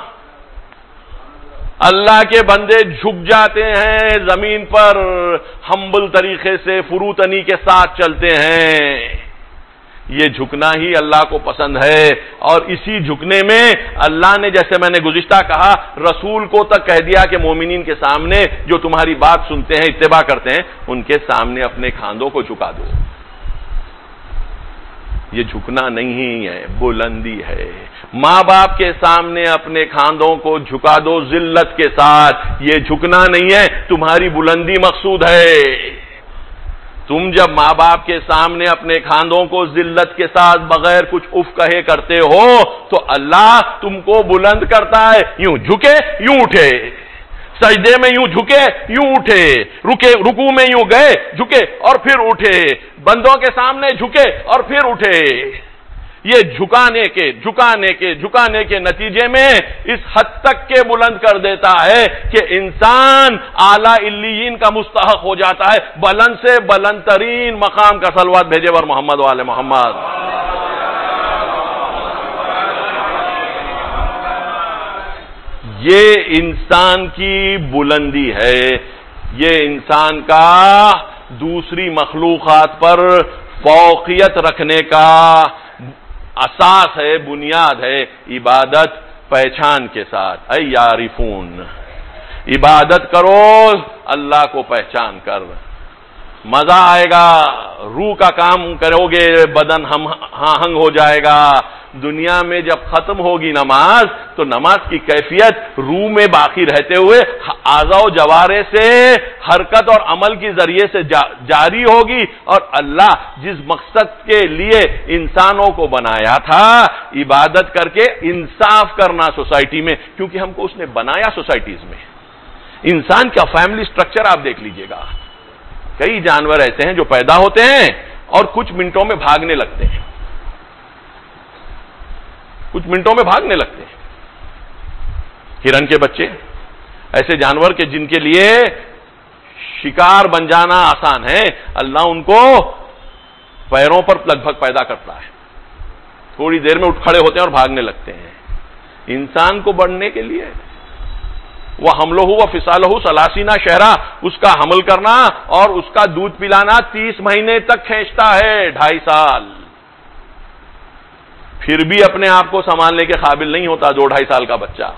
اللہ کے بندے جھک جاتے ہیں زمین پر، ہمبل طریقے سے فروتنی کے ساتھ چلتے ہیں۔ یہ جھکنا ہی اللہ کو پسند ہے، اور اسی جھکنے میں اللہ نے، جیسے میں نے گزشتہ کہا، رسول کو تک کہہ دیا کہ مومنین کے سامنے جو تمہاری بات سنتے ہیں، اتباع کرتے ہیں، ان کے سامنے اپنے کھاندوں کو جھکا دو۔ یہ جھکنا نہیں ہے، بلندی ہے۔ ماں باپ کے سامنے اپنے کھاندوں کو جھکا دو ذلت کے ساتھ، یہ جھکنا نہیں ہے، تمہاری بلندی مقصود ہے۔ تم جب ماں باپ کے سامنے اپنے کھاندوں کو ذلت کے ساتھ بغیر کچھ اف کہے کرتے ہو تو اللہ تم کو بلند کرتا ہے۔ یوں جھکے یوں اٹھے، سجدے میں یوں جھکے یوں اٹھے، رکے رکوع میں یوں گئے جھکے اور پھر اٹھے، بندوں کے سامنے جھکے اور پھر اٹھے۔ یہ جھکانے کے جھکانے کے جھکانے کے نتیجے میں اس حد تک کے بلند کر دیتا ہے کہ انسان اعلی علیین کا مستحق ہو جاتا ہے. بلند سے بلند ترین مقام کا صلوات بھیجے ور محمد والے محمد. یہ انسان کی بلندی ہے، یہ انسان کا دوسری مخلوقات پر فوقیت رکھنے کا اساس ہے، بنیاد ہے. عبادت پہچان کے ساتھ، اے یعرفون، عبادت کرو اللہ کو پہچان کر، مزہ آئے گا. روح کا کام کرو گے بدن ہم ہانگ ہو جائے گا. دنیا میں جب ختم ہوگی نماز تو نماز کی کیفیت روح میں باقی رہتے ہوئے اعضاء و جوارح سے حرکت اور عمل کے ذریعے سے جاری ہوگی. اور اللہ جس مقصد کے لیے انسانوں کو بنایا تھا، عبادت کر کے انصاف کرنا سوسائٹی میں، کیونکہ ہم کو اس نے بنایا سوسائٹیز میں. انسان کا فیملی سٹرکچر آپ دیکھ لیجئے گا. کئی جانور ایسے ہیں جو پیدا ہوتے ہیں اور کچھ منٹوں میں بھاگنے لگتے ہیں، کچھ منٹوں میں بھاگنے لگتے ہیں. ہرن کے بچے ایسے جانور کے جن کے لیے شکار بن جانا آسان ہے، اللہ ان کو پیروں پر لگ بھگ پیدا کرتا ہے، تھوڑی دیر میں اٹھ کھڑے ہوتے ہیں اور بھاگنے لگتے ہیں. انسان کو بڑھنے کے لیے وہ حملہ ہوا فصالہ ثلاثین شہرا، اس کا حمل کرنا اور اس کا دودھ پلانا تیس مہینے تک کھینچتا ہے، ڈھائی سال. پھر بھی اپنے آپ کو سنبھالنے کے قابل نہیں ہوتا دو ڈھائی سال کا بچہ.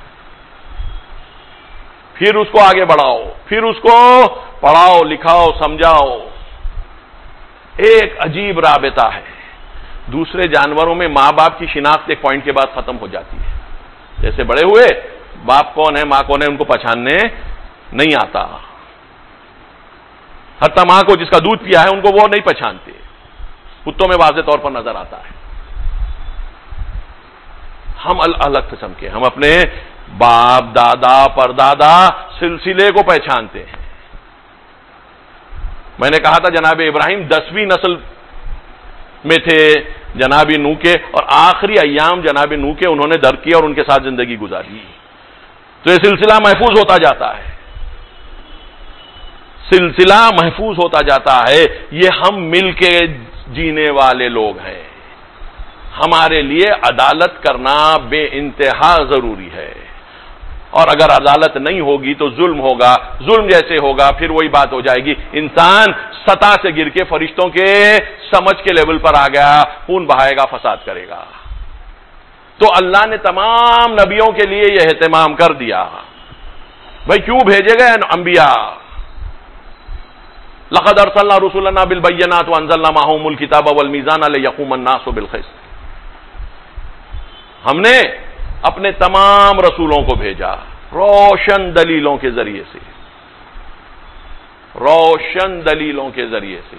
پھر اس کو آگے بڑھاؤ، پھر اس کو پڑھاؤ لکھاؤ سمجھاؤ. ایک عجیب رابطہ ہے. دوسرے جانوروں میں ماں باپ کی شناخت ایک پوائنٹ کے بعد ختم ہو جاتی ہے. جیسے بڑے ہوئے باپ کون ہے ماں کون ہے ان کو پہچاننے نہیں آتا. حتی ماں کو جس کا دودھ پیا ہے ان کو وہ نہیں پہچانتے. کتوں میں واضح طور پر نظر آتا ہے. ہم الگ قسم کے، ہم اپنے باپ دادا پردادا سلسلے کو پہچانتے ہیں. میں نے کہا تھا جناب ابراہیم دسویں نسل میں تھے جناب نوح کے، اور آخری ایام جناب نوح کے انہوں نے در کیا اور ان کے ساتھ زندگی گزاری. تو یہ سلسلہ محفوظ ہوتا جاتا ہے، سلسلہ محفوظ ہوتا جاتا ہے. یہ ہم مل کے جینے والے لوگ ہیں. ہمارے لیے عدالت کرنا بے انتہا ضروری ہے، اور اگر عدالت نہیں ہوگی تو ظلم ہوگا. ظلم جیسے ہوگا پھر وہی بات ہو جائے گی، انسان سطح سے گر کے فرشتوں کے سمجھ کے لیول پر آ گیا، خون بہائے گا، فساد کرے گا. تو اللہ نے تمام نبیوں کے لیے یہ اہتمام کر دیا. بھائی کیوں بھیجے گئے انبیاء؟ لقد ارسلنا رسلنا بالبینات وانزلنا معهم الکتاب والمیزان لیقوم الناس بالقسط. ہم نے اپنے تمام رسولوں کو بھیجا روشن دلیلوں کے ذریعے سے، روشن دلیلوں کے ذریعے سے،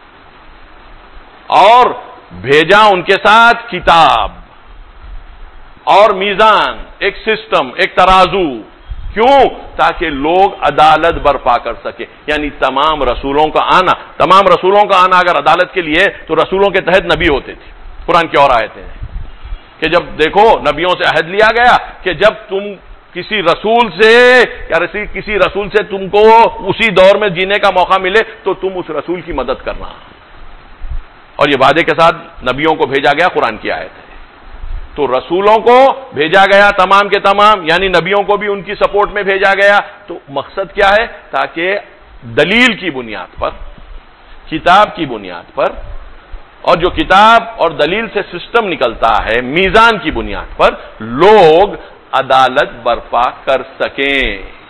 اور بھیجا ان کے ساتھ کتاب اور میزان، ایک سسٹم، ایک ترازو. کیوں؟ تاکہ لوگ عدالت برپا کر سکے. یعنی تمام رسولوں کا آنا، تمام رسولوں کا آنا اگر عدالت کے لیے تو رسولوں کے تحت نبی ہوتے تھے. قرآن کی اور آیتیں ہیں کہ جب دیکھو نبیوں سے عہد لیا گیا کہ جب تم کسی رسول سے یا کسی رسول سے تم کو اسی دور میں جینے کا موقع ملے تو تم اس رسول کی مدد کرنا. اور یہ وعدے کے ساتھ نبیوں کو بھیجا گیا، قرآن کی آیت ہے. تو رسولوں کو بھیجا گیا تمام کے تمام، یعنی نبیوں کو بھی ان کی سپورٹ میں بھیجا گیا. تو مقصد کیا ہے؟ تاکہ دلیل کی بنیاد پر، کتاب کی بنیاد پر، اور جو کتاب اور دلیل سے سسٹم نکلتا ہے میزان کی بنیاد پر، لوگ عدالت برپا کر سکیں،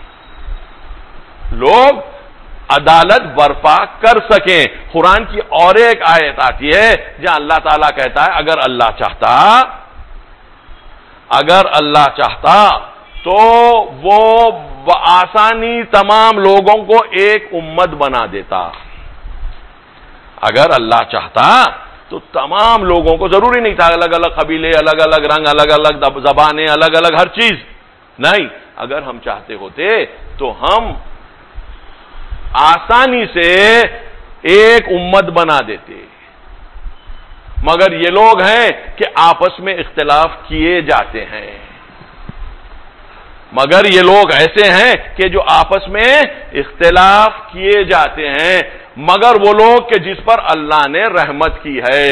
لوگ عدالت برپا کر سکیں. قرآن کی اور ایک آیت آتی ہے جہاں اللہ تعالیٰ کہتا ہے اگر اللہ چاہتا اگر اللہ چاہتا تو وہ بآسانی تمام لوگوں کو ایک امت بنا دیتا. اگر اللہ چاہتا تو تمام لوگوں کو، ضروری نہیں تھا الگ الگ قبیلے، الگ الگ رنگ، الگ الگ زبانیں، الگ الگ ہر چیز، نہیں. اگر ہم چاہتے ہوتے تو ہم آسانی سے ایک امت بنا دیتے. مگر یہ لوگ ہیں کہ آپس میں اختلاف کیے جاتے ہیں، مگر یہ لوگ ایسے ہیں کہ جو آپس میں اختلاف کیے جاتے ہیں، مگر وہ لوگ کہ جس پر اللہ نے رحمت کی ہے۔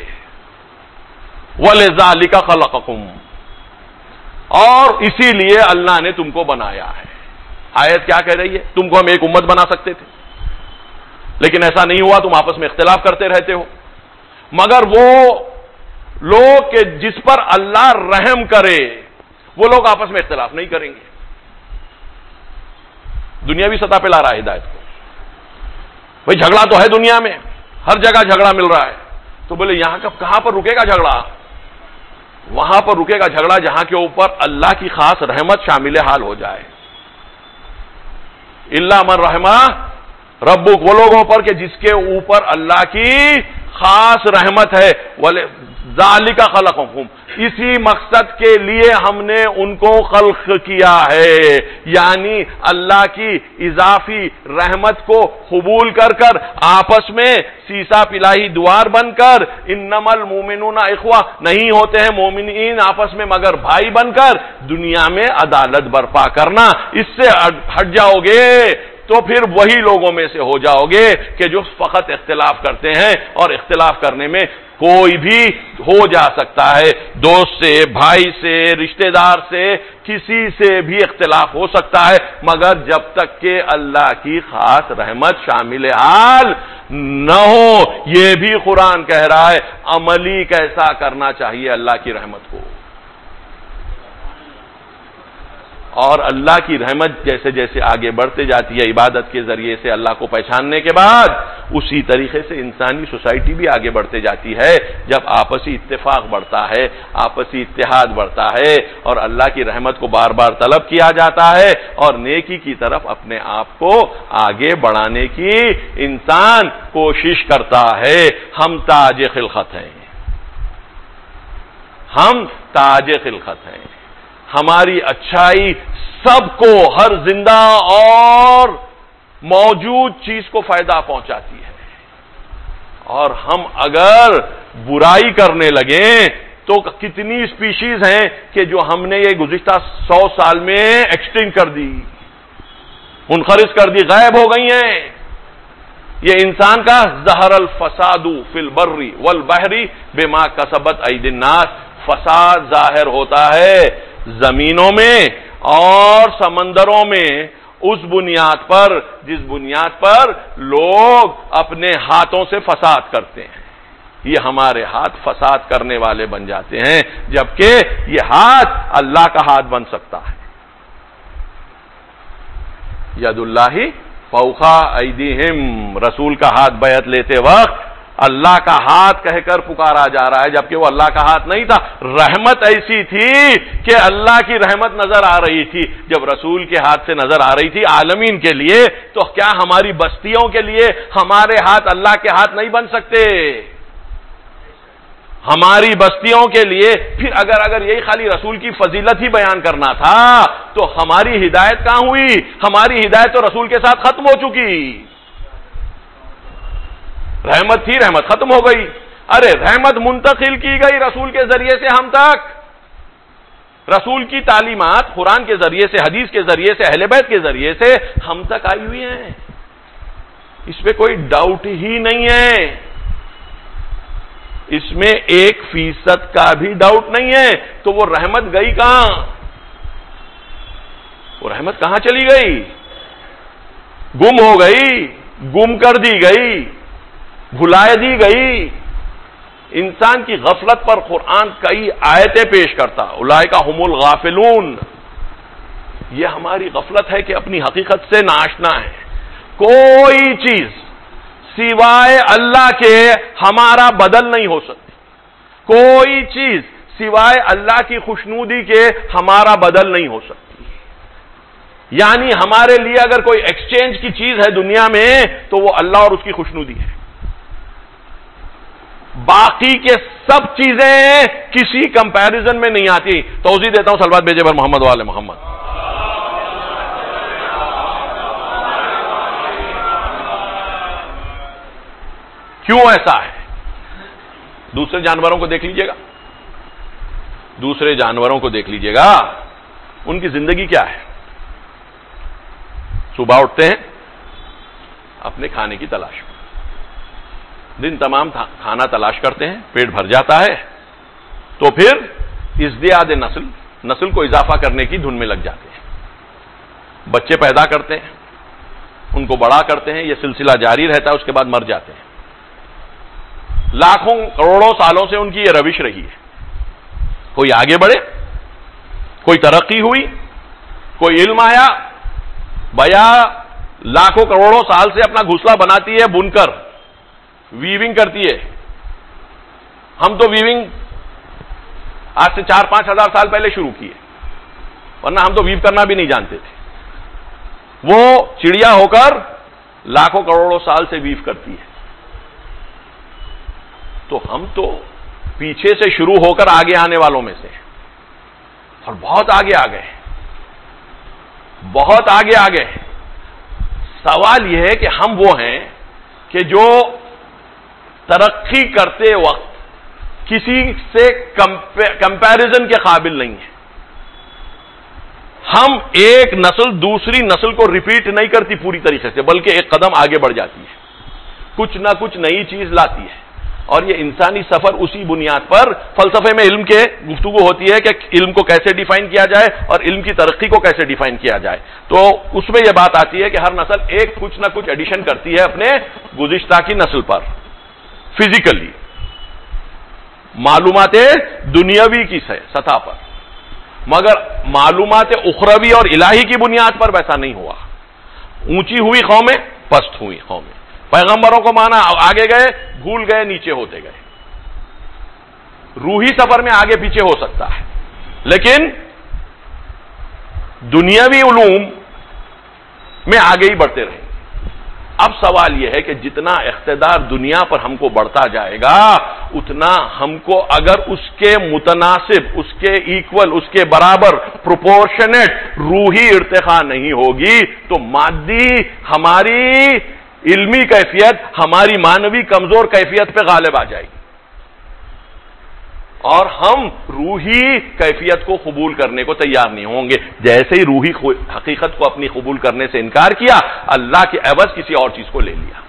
وَلِذَلِكَ خَلَقَكُمْ، اور اسی لیے اللہ نے تم کو بنایا ہے۔ آیت کیا کہہ رہی ہے؟ تم کو ہم ایک امت بنا سکتے تھے، لیکن ایسا نہیں ہوا، تم آپس میں اختلاف کرتے رہتے ہو، مگر وہ لوگ کہ جس پر اللہ رحم کرے وہ لوگ آپس میں اختلاف نہیں کریں گے۔ دنیاوی سطح پہ لا رہا ہے ہدایت کو، بھئی جھگڑا تو ہے دنیا میں، ہر جگہ جھگڑا مل رہا ہے، تو بولے یہاں کا کہاں پر رکے گا جھگڑا؟ وہاں پر رکے گا جھگڑا جہاں کے اوپر اللہ کی خاص رحمت شامل حال ہو جائے۔ الا من رحمہ ربک، وہ لوگوں پر کہ جس کے اوپر اللہ کی خاص رحمت ہے۔ ذالک خلقکم، اسی مقصد کے لیے ہم نے ان کو خلق کیا ہے، یعنی اللہ کی اضافی رحمت کو قبول کر کر آپس میں سیسا پلائی دوار بن کر، انما المؤمنون اخوہ، نہیں ہوتے ہیں مومنین آپس میں مگر بھائی بن کر، دنیا میں عدالت برپا کرنا۔ اس سے ہٹ جاؤ گے تو پھر وہی لوگوں میں سے ہو جاؤ گے کہ جو فقط اختلاف کرتے ہیں، اور اختلاف کرنے میں کوئی بھی ہو جا سکتا ہے، دوست سے، بھائی سے، رشتہ دار سے، کسی سے بھی اختلاف ہو سکتا ہے، مگر جب تک کہ اللہ کی خاص رحمت شامل حال نہ ہو۔ یہ بھی قرآن کہہ رہا ہے، عملی کیسا کرنا چاہیے اللہ کی رحمت کو۔ اور اللہ کی رحمت جیسے جیسے آگے بڑھتے جاتی ہے عبادت کے ذریعے سے اللہ کو پہچاننے کے بعد، اسی طریقے سے انسانی سوسائٹی بھی آگے بڑھتے جاتی ہے، جب آپسی اتفاق بڑھتا ہے، آپسی اتحاد بڑھتا ہے، اور اللہ کی رحمت کو بار بار طلب کیا جاتا ہے، اور نیکی کی طرف اپنے آپ کو آگے بڑھانے کی انسان کوشش کرتا ہے۔ ہم تاج خلقت ہیں، ہم تاج خلقت ہیں، ہماری اچھائی سب کو، ہر زندہ اور موجود چیز کو فائدہ پہنچاتی ہے، اور ہم اگر برائی کرنے لگیں تو کتنی اسپیشیز ہیں کہ جو ہم نے یہ گزشتہ سو سال میں ایکسٹنکٹ کر دی، منقرض کر دی، غائب ہو گئی ہیں۔ یہ انسان کا ظہر الفساد فی البر والبحر بما کسبت ایدی الناس، فساد ظاہر ہوتا ہے زمینوں میں اور سمندروں میں اس بنیاد پر جس بنیاد پر لوگ اپنے ہاتھوں سے فساد کرتے ہیں۔ یہ ہمارے ہاتھ فساد کرنے والے بن جاتے ہیں، جبکہ یہ ہاتھ اللہ کا ہاتھ بن سکتا ہے۔ ید اللہ فوق ایدیہم، رسول کا ہاتھ بیعت لیتے وقت اللہ کا ہاتھ کہہ کر پکارا جا رہا ہے، جبکہ وہ اللہ کا ہاتھ نہیں تھا۔ رحمت ایسی تھی کہ اللہ کی رحمت نظر آ رہی تھی، جب رسول کے ہاتھ سے نظر آ رہی تھی عالمین کے لیے، تو کیا ہماری بستیوں کے لیے ہمارے ہاتھ اللہ کے ہاتھ نہیں بن سکتے؟ ہماری بستیوں کے لیے پھر اگر اگر یہی خالی رسول کی فضیلت ہی بیان کرنا تھا تو ہماری ہدایت کہاں ہوئی؟ ہماری ہدایت تو رسول کے ساتھ ختم ہو چکی۔ رحمت تھی، رحمت ختم ہو گئی۔ ارے رحمت منتقل کی گئی رسول کے ذریعے سے ہم تک، رسول کی تعلیمات قرآن کے ذریعے سے، حدیث کے ذریعے سے، اہل بیت کے ذریعے سے ہم تک آئی ہوئی ہیں، اس پہ کوئی ڈاؤٹ ہی نہیں ہے، اس میں ایک فیصد کا بھی ڈاؤٹ نہیں ہے۔ تو وہ رحمت گئی کہاں؟ وہ رحمت کہاں چلی گئی؟ گم ہو گئی، گم کر دی گئی، بھلائے دی گئی۔ انسان کی غفلت پر قرآن کئی آیتیں پیش کرتا، اولئک ھم الغافلون۔ یہ ہماری غفلت ہے کہ اپنی حقیقت سے ناآشنا ہے۔ کوئی چیز سوائے اللہ کے ہمارا بدل نہیں ہو سکتی، کوئی چیز سوائے اللہ کی خوشنودی کے ہمارا بدل نہیں ہو سکتی۔ یعنی ہمارے لیے اگر کوئی ایکسچینج کی چیز ہے دنیا میں تو وہ اللہ اور اس کی خوشنودی ہے۔ باقی کے سب چیزیں کسی کمپیریزن میں نہیں آتی۔ توضیح دیتا ہوں، صلوات بھیجے بر محمد والے محمد۔ کیوں ایسا ہے؟ دوسرے جانوروں کو دیکھ لیجئے گا، دوسرے جانوروں کو دیکھ لیجئے گا، ان کی زندگی کیا ہے؟ صبح اٹھتے ہیں اپنے کھانے کی تلاش میں، دن تمام کھانا تلاش کرتے ہیں، پیٹ بھر جاتا ہے تو پھر ازدیاد نسل نسل کو اضافہ کرنے کی دھن میں لگ جاتے ہیں، بچے پیدا کرتے ہیں، ان کو بڑا کرتے ہیں، یہ سلسلہ جاری رہتا ہے، اس کے بعد مر جاتے ہیں۔ لاکھوں کروڑوں سالوں سے ان کی یہ روش رہی ہے، کوئی آگے بڑھے، کوئی ترقی ہوئی، کوئی علم آیا، بیا لاکھوں کروڑوں سال سے اپنا گھونسلہ بناتی ہے بن کر، ویونگ کرتی ہے۔ ہم تو ویونگ آج سے چار پانچ ہزار سال پہلے شروع کیے، ورنہ ہم تو ویو کرنا بھی نہیں جانتے تھے۔ وہ چڑیا ہو کر لاکھوں کروڑوں سال سے ویو کرتی ہے، تو ہم تو پیچھے سے شروع ہو کر آگے آنے والوں میں سے اور بہت آگے آ گئے، بہت آگے آ گئے۔ سوال یہ ہے کہ ہم وہ ہیں کہ جو ترقی کرتے وقت کسی سے کمپیرزن کے قابل نہیں ہے۔ ہم ایک نسل دوسری نسل کو ریپیٹ نہیں کرتی پوری طریقے سے، بلکہ ایک قدم آگے بڑھ جاتی ہے، کچھ نہ کچھ نئی چیز لاتی ہے۔ اور یہ انسانی سفر اسی بنیاد پر فلسفے میں علم کے گفتگو ہوتی ہے کہ علم کو کیسے ڈیفائن کیا جائے اور علم کی ترقی کو کیسے ڈیفائن کیا جائے، تو اس میں یہ بات آتی ہے کہ ہر نسل ایک کچھ نہ کچھ ایڈیشن کرتی ہے اپنے گزشتہ کی نسل پر فزیکلی، معلومات دنیاوی کی سطح پر، مگر معلومات اخروی اور الہی کی بنیاد پر ویسا نہیں ہوا۔ اونچی ہوئی قومیں، پست ہوئی قومیں، پیغمبروں کو مانا، آگے گئے، بھول گئے، نیچے ہوتے گئے۔ روحی سفر میں آگے پیچھے ہو سکتا ہے، لیکن دنیاوی علوم میں آگے ہی بڑھتے رہیں۔ اب سوال یہ ہے کہ جتنا اقتدار دنیا پر ہم کو بڑھتا جائے گا، اتنا ہم کو اگر اس کے متناسب، اس کے ایکول، اس کے برابر پروپورشنیٹ روحی ارتقاء نہیں ہوگی تو مادی ہماری علمی کیفیت ہماری مانوی کمزور کیفیت پہ غالب آ جائے گی، اور ہم روحی کیفیت کو قبول کرنے کو تیار نہیں ہوں گے۔ جیسے ہی روحی حقیقت کو اپنی قبول کرنے سے انکار کیا، اللہ کے عوض کسی اور چیز کو لے لیا،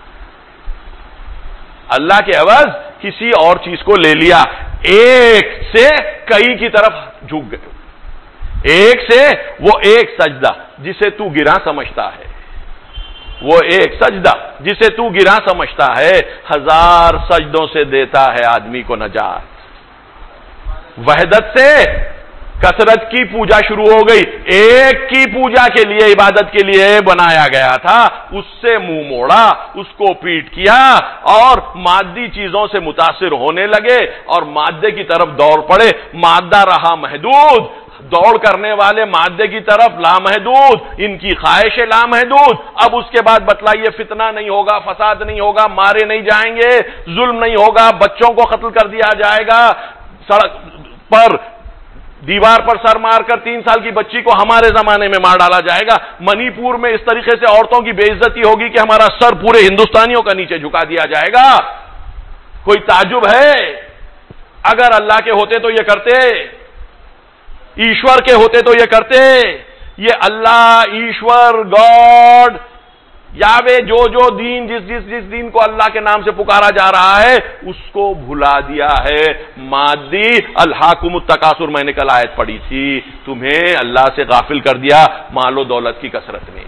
اللہ کے عوض کسی اور چیز کو لے لیا، ایک سے کئی کی طرف جھک گئے، ایک سے وہ ایک سجدہ جسے تو گراں سمجھتا ہے، وہ ایک سجدہ جسے تو گراں سمجھتا ہے، ہزار سجدوں سے دیتا ہے آدمی کو نجات۔ وحدت سے کثرت کی پوجا شروع ہو گئی، ایک کی پوجا کے لیے، عبادت کے لیے بنایا گیا تھا، اس سے منہ موڑا، اس کو پیٹ کیا اور مادی چیزوں سے متاثر ہونے لگے اور مادے کی طرف دوڑ پڑے۔ مادہ رہا محدود، دوڑ کرنے والے مادے کی طرف لامحدود، ان کی خواہش لامحدود۔ اب اس کے بعد بتلائیے، فتنہ نہیں ہوگا، فساد نہیں ہوگا، مارے نہیں جائیں گے، ظلم نہیں ہوگا، بچوں کو قتل کر دیا جائے گا، سڑک پر دیوار پر سر مار کر تین سال کی بچی کو ہمارے زمانے میں مار ڈالا جائے گا، منی پور میں اس طریقے سے عورتوں کی بے عزتی ہوگی کہ ہمارا سر پورے ہندوستانیوں کا نیچے جھکا دیا جائے گا۔ کوئی تعجب ہے؟ اگر اللہ کے ہوتے تو یہ کرتے، ایشور کے ہوتے تو یہ کرتے۔ یہ اللہ، ایشور، گاڈ، یاوے، جو جو دین جس جس جس دین کو اللہ کے نام سے پکارا جا رہا ہے اس کو بھلا دیا ہے۔ مادی الہاکم التکاثر، میں نے کل آیت پڑھی تھی، تمہیں اللہ سے غافل کر دیا مال و دولت کی کثرت میں۔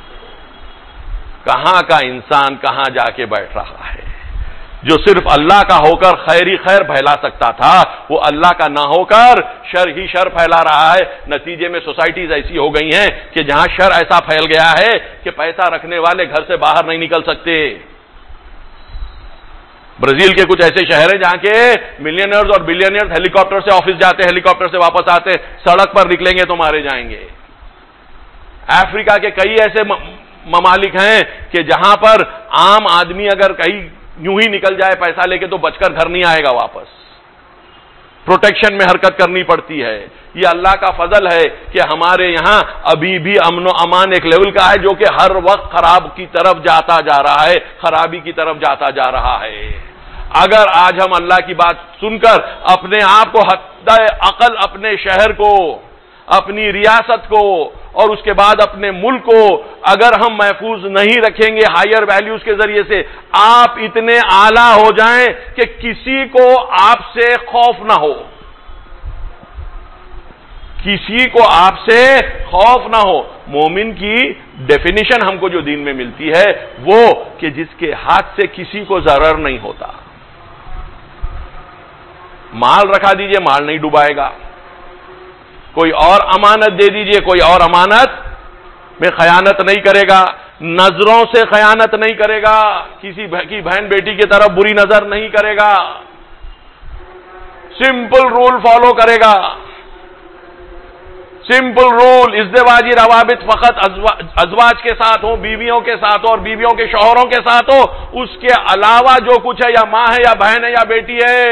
کہاں کا انسان کہاں جا کے بیٹھ رہا ہے؟ جو صرف اللہ کا ہو کر خیر ہی خیر پھیلا سکتا تھا، وہ اللہ کا نہ ہو کر شر ہی شر پھیلا رہا ہے۔ نتیجے میں سوسائٹیز ایسی ہو گئی ہیں کہ جہاں شر ایسا پھیل گیا ہے کہ پیسہ رکھنے والے گھر سے باہر نہیں نکل سکتے۔ برازیل کے کچھ ایسے شہر ہیں جہاں کے ملینئرز اور بلینئرز ہیلی کاپٹر سے آفس جاتے، ہیلی کاپٹر سے واپس آتے، سڑک پر نکلیں گے تو مارے جائیں گے۔ افریقہ کے کئی ایسے ممالک ہیں کہ جہاں پر عام آدمی اگر کہیں یوں ہی نکل جائے پیسہ لے کے تو بچ کر گھر نہیں آئے گا واپس، پروٹیکشن میں حرکت کرنی پڑتی ہے۔ یہ اللہ کا فضل ہے کہ ہمارے یہاں ابھی بھی امن و امان ایک لیول کا ہے جو کہ ہر وقت خراب کی طرف جاتا جا رہا ہے، خرابی کی طرف جاتا جا رہا ہے۔ اگر آج ہم اللہ کی بات سن کر اپنے آپ کو حد عقل، اپنے شہر کو، اپنی ریاست کو اور اس کے بعد اپنے ملک کو اگر ہم محفوظ نہیں رکھیں گے ہائر ویلیوز کے ذریعے سے، آپ اتنے اعلیٰ ہو جائیں کہ کسی کو آپ سے خوف نہ ہو، کسی کو آپ سے خوف نہ ہو۔ مومن کی ڈیفینیشن ہم کو جو دین میں ملتی ہے وہ کہ جس کے ہاتھ سے کسی کو ضرر نہیں ہوتا۔ مال رکھا دیجئے، مال نہیں ڈوبائے گا، کوئی اور امانت دے دیجئے، کوئی اور امانت میں خیانت نہیں کرے گا، نظروں سے خیانت نہیں کرے گا، کسی کی بہن بیٹی کی طرف بری نظر نہیں کرے گا، سمپل رول فالو کرے گا، سمپل رول۔ ازدواجی روابط فقط ازواج کے ساتھ ہو، بیویوں کے ساتھ ہو اور بیویوں کے شوہروں کے ساتھ ہو، اس کے علاوہ جو کچھ ہے، یا ماں ہے یا بہن ہے یا بیٹی ہے،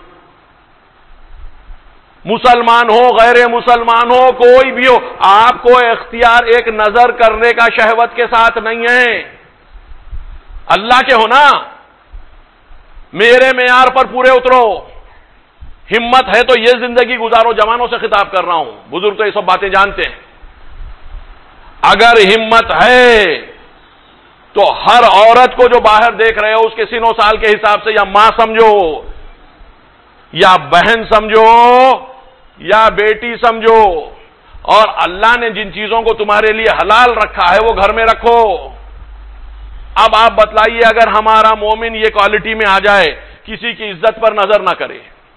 مسلمان ہو غیر مسلمان ہو کوئی بھی ہو، آپ کو اختیار ایک نظر کرنے کا شہوت کے ساتھ نہیں ہے۔ اللہ کے ہو نا، میرے معیار پر پورے اترو، ہمت ہے تو یہ زندگی گزارو۔ جوانوں سے خطاب کر رہا ہوں، بزرگ تو یہ سب باتیں جانتے ہیں۔ اگر ہمت ہے تو ہر عورت کو جو باہر دیکھ رہے ہو اس کے سن و سال کے حساب سے یا ماں سمجھو یا بہن سمجھو یا بیٹی سمجھو، اور اللہ نے جن چیزوں کو تمہارے لیے حلال رکھا ہے وہ گھر میں رکھو۔ اب آپ بتلائیے، اگر ہمارا مومن یہ کوالٹی میں آ جائے، کسی کی عزت پر نظر نہ کرے،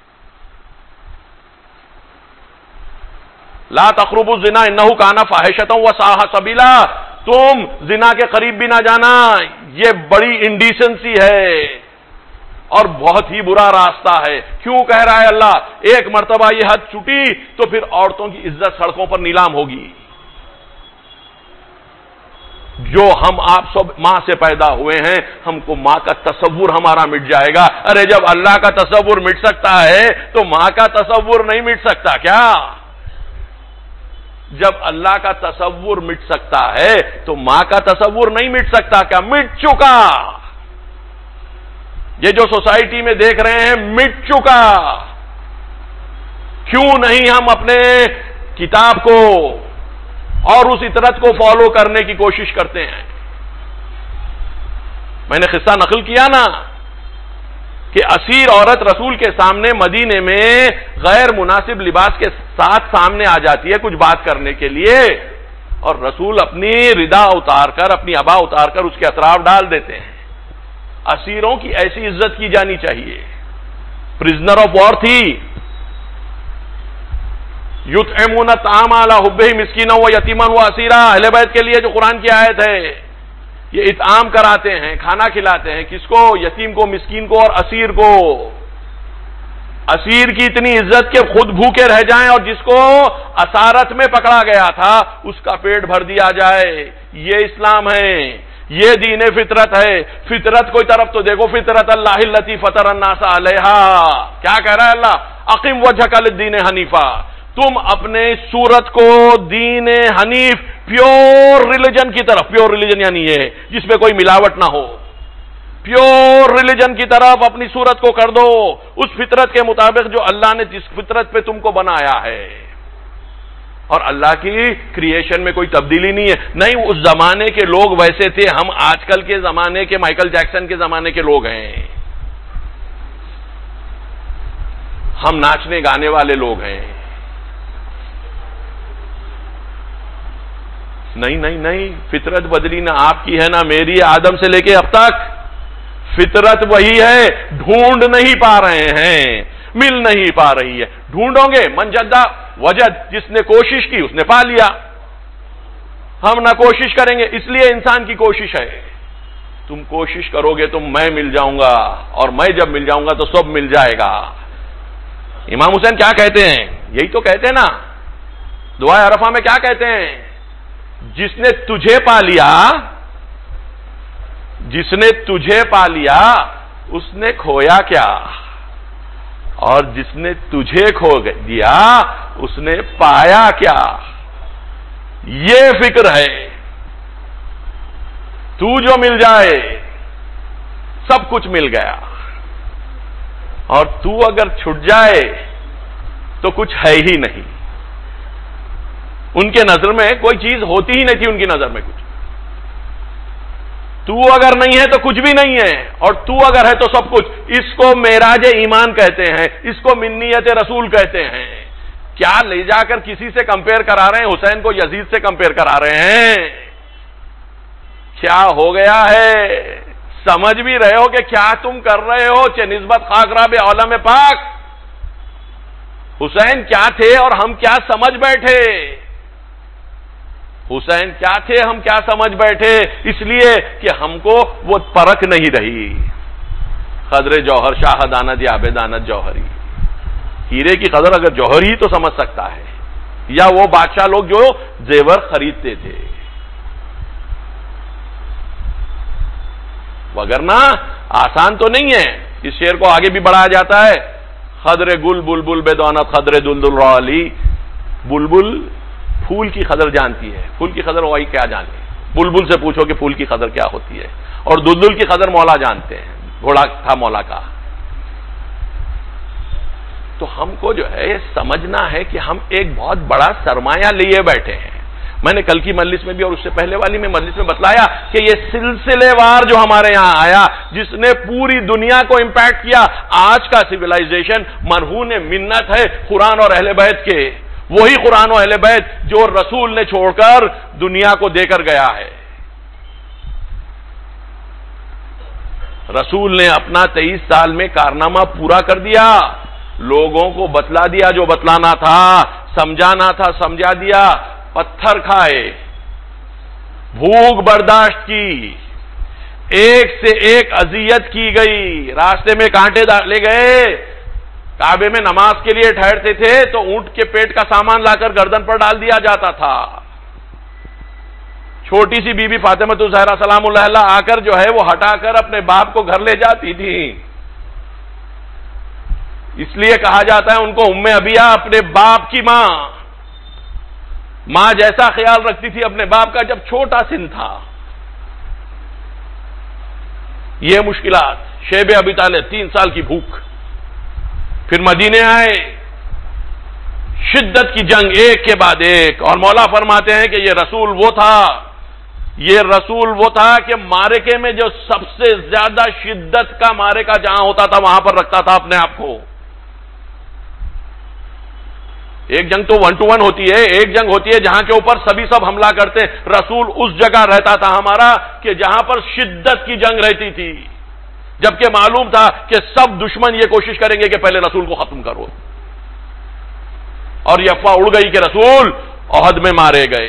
لا تقربوا الزنا انہ کان فاحشۃ وساء سبیلا، تم زنا کے قریب بھی نہ جانا، یہ بڑی انڈیسنسی ہے اور بہت ہی برا راستہ ہے۔ کیوں کہہ رہا ہے اللہ؟ ایک مرتبہ یہ حد چھٹی تو پھر عورتوں کی عزت سڑکوں پر نیلام ہوگی۔ جو ہم آپ سب ماں سے پیدا ہوئے ہیں، ہم کو ماں کا تصور ہمارا مٹ جائے گا۔ ارے جب اللہ کا تصور مٹ سکتا ہے تو ماں کا تصور نہیں مٹ سکتا کیا؟ جب اللہ کا تصور مٹ سکتا ہے تو ماں کا تصور نہیں مٹ سکتا کیا؟ مٹ چکا۔ یہ جو سوسائٹی میں دیکھ رہے ہیں مٹ چکا۔ کیوں نہیں ہم اپنے کتاب کو اور اس اطرت کو فالو کرنے کی کوشش کرتے ہیں؟ میں نے قصہ نقل کیا نا کہ اسیر عورت رسول کے سامنے مدینے میں غیر مناسب لباس کے ساتھ سامنے آ جاتی ہے کچھ بات کرنے کے لیے، اور رسول اپنی ردا اتار کر، اپنی عبا اتار کر اس کے اطراف ڈال دیتے ہیں۔ اسیروں کی ایسی عزت کی جانی چاہیے۔ پرزنر آف وار تھی، یطعمون الطعام علی حبہ مسکینا و یتیما و اسیرا، اہل بیت کے لیے جو قرآن کی آیت ہے، یہ اطعام کراتے ہیں، کھانا کھلاتے ہیں، کس کو؟ یتیم کو، مسکین کو اور اسیر کو۔ اسیر کی اتنی عزت کہ خود بھوکے رہ جائیں اور جس کو اسارت میں پکڑا گیا تھا اس کا پیٹ بھر دیا جائے۔ یہ اسلام ہے، یہ دین فطرت ہے۔ فطرت کوئی طرف تو دیکھو، فطرت اللہ التی فطر الناس علیہا۔ کیا کہہ رہا ہے اللہ؟ اقم وجہک للدین حنیفا، تم اپنے صورت کو دین حنیف، پیور ریلیجن کی طرف، پیور ریلیجن یعنی یہ جس میں کوئی ملاوٹ نہ ہو، پیور ریلیجن کی طرف اپنی صورت کو کر دو، اس فطرت کے مطابق جو اللہ نے جس فطرت پہ تم کو بنایا ہے۔ اور اللہ کی کریشن میں کوئی تبدیلی نہیں ہے۔ نہیں، اس زمانے کے لوگ ویسے تھے، ہم آج کل کے زمانے کے مائیکل جیکسن کے زمانے کے لوگ ہیں، ہم ناچنے گانے والے لوگ ہیں۔ نہیں نہیں نہیں، فطرت بدلی نہ آپ کی ہے نہ میری، آدم سے لے کے اب تک فطرت وہی ہے، ڈھونڈ نہیں پا رہے ہیں، مل نہیں پا رہی ہے۔ ڈھونڈوں گے، من جدہ وجد، جس نے کوشش کی اس نے پا لیا۔ ہم نہ کوشش کریں گے، اس لیے انسان کی کوشش ہے۔ تم کوشش کرو گے تو میں مل جاؤں گا، اور میں جب مل جاؤں گا تو سب مل جائے گا۔ امام حسین کیا کہتے ہیں؟ یہی تو کہتے ہیں نا، دعائے عرفہ میں کیا کہتے ہیں؟ جس نے تجھے پا لیا، جس نے تجھے پا لیا اس نے کھویا کیا، اور جس نے تجھے کھو دیا اس نے پایا کیا؟ یہ فکر ہے۔ تو جو مل جائے سب کچھ مل گیا، اور تو اگر چھٹ جائے تو کچھ ہے ہی نہیں. ان کے نظر میں کوئی چیز ہوتی ہی نہیں تھی، ان کی نظر میں کچھ. تو اگر نہیں ہے تو کچھ بھی نہیں ہے، اور تو اگر ہے تو سب کچھ. اس کو معراج ایمان کہتے ہیں، اس کو منیت رسول کہتے ہیں. کیا لے جا کر کسی سے کمپیئر کرا رہے ہیں؟ حسین کو یزید سے کمپیئر کرا رہے ہیں. کیا ہو گیا ہے؟ سمجھ بھی رہے ہو کہ کیا تم کر رہے ہو؟ چہ نسبت خاکراب عالم پاک. حسین کیا تھے اور ہم کیا سمجھ بیٹھے؟ حسین کیا تھے ہم کیا سمجھ بیٹھے؟ اس لیے کہ ہم کو وہ پرکھ نہیں رہی. قدر جوہر شاہ دانت یا عبدانت جوہری. ہیرے کی قدر اگر جوہر ہی تو سمجھ سکتا ہے، یا وہ بادشاہ لوگ جو زیور خریدتے تھے. وگرنہ آسان تو نہیں ہے. اس شعر کو آگے بھی بڑھایا جاتا ہے، قدر گل بلبل بدانت قدر دلدل رالی. بلبل پھول کی قدر جانتی ہے، پھول کی قدر وہی کیا جانتی ہے. بلبل سے پوچھو کہ پھول کی قدر کیا ہوتی ہے. اور دلدل کی قدر مولا جانتے ہیں، گھوڑا تھا مولا کا. تو ہم کو جو ہے سمجھنا ہے کہ ہم ایک بہت بڑا سرمایہ لیے بیٹھے ہیں. میں نے کل کی مجلس میں بھی اور اس سے پہلے والی میں مجلس میں بتلایا کہ یہ سلسلے وار جو ہمارے یہاں آیا، جس نے پوری دنیا کو امپیکٹ کیا. آج کا سویلائزیشن مرہون منت ہے قرآن اور اہل بیت کے. وہی قرآن و اہل بیت جو رسول نے چھوڑ کر دنیا کو دے کر گیا ہے. رسول نے اپنا تیئیس سال میں کارنامہ پورا کر دیا. لوگوں کو بتلا دیا جو بتلانا تھا، سمجھانا تھا سمجھا دیا. پتھر کھائے، بھوک برداشت کی، ایک سے ایک اذیت کی گئی، راستے میں کانٹے ڈالے گئے. کعبے میں نماز کے لیے ٹھہرتے تھے تو اونٹ کے پیٹ کا سامان لا کر گردن پر ڈال دیا جاتا تھا. چھوٹی سی بی بی فاطمہ الزہرا سلام اللہ علیہا آ کر جو ہے وہ ہٹا کر اپنے باپ کو گھر لے جاتی تھی. اس لیے کہا جاتا ہے ان کو ام ابیہ، اپنے باپ کی ماں. ماں جیسا خیال رکھتی تھی اپنے باپ کا جب چھوٹا سن تھا. یہ مشکلات. شیب ابی طالب تین سال کی بھوک. پھر مدینے آئے، شدت کی جنگ ایک کے بعد ایک. اور مولا فرماتے ہیں کہ یہ رسول وہ تھا، یہ رسول وہ تھا کہ معرکے میں جو سب سے زیادہ شدت کا معرکہ جہاں ہوتا تھا وہاں پر رکھتا تھا اپنے آپ کو. ایک جنگ تو ون ٹو ون ہوتی ہے، ایک جنگ ہوتی ہے جہاں کے اوپر سبھی سب حملہ کرتے. رسول اس جگہ رہتا تھا ہمارا کہ جہاں پر شدت کی جنگ رہتی تھی، جبکہ معلوم تھا کہ سب دشمن یہ کوشش کریں گے کہ پہلے رسول کو ختم کرو. اور یہ افواہ اڑ گئی کہ رسول احد میں مارے گئے.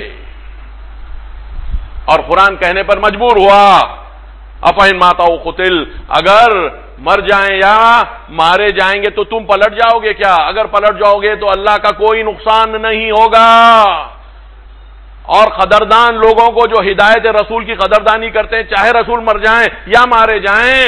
اور قرآن کہنے پر مجبور ہوا، افئن ماتوا قتل، اگر مر جائیں یا مارے جائیں گے تو تم پلٹ جاؤ گے کیا؟ اگر پلٹ جاؤ گے تو اللہ کا کوئی نقصان نہیں ہوگا. اور قدردان لوگوں کو جو ہدایت رسول کی قدردانی کرتے ہیں، چاہے رسول مر جائیں یا مارے جائیں،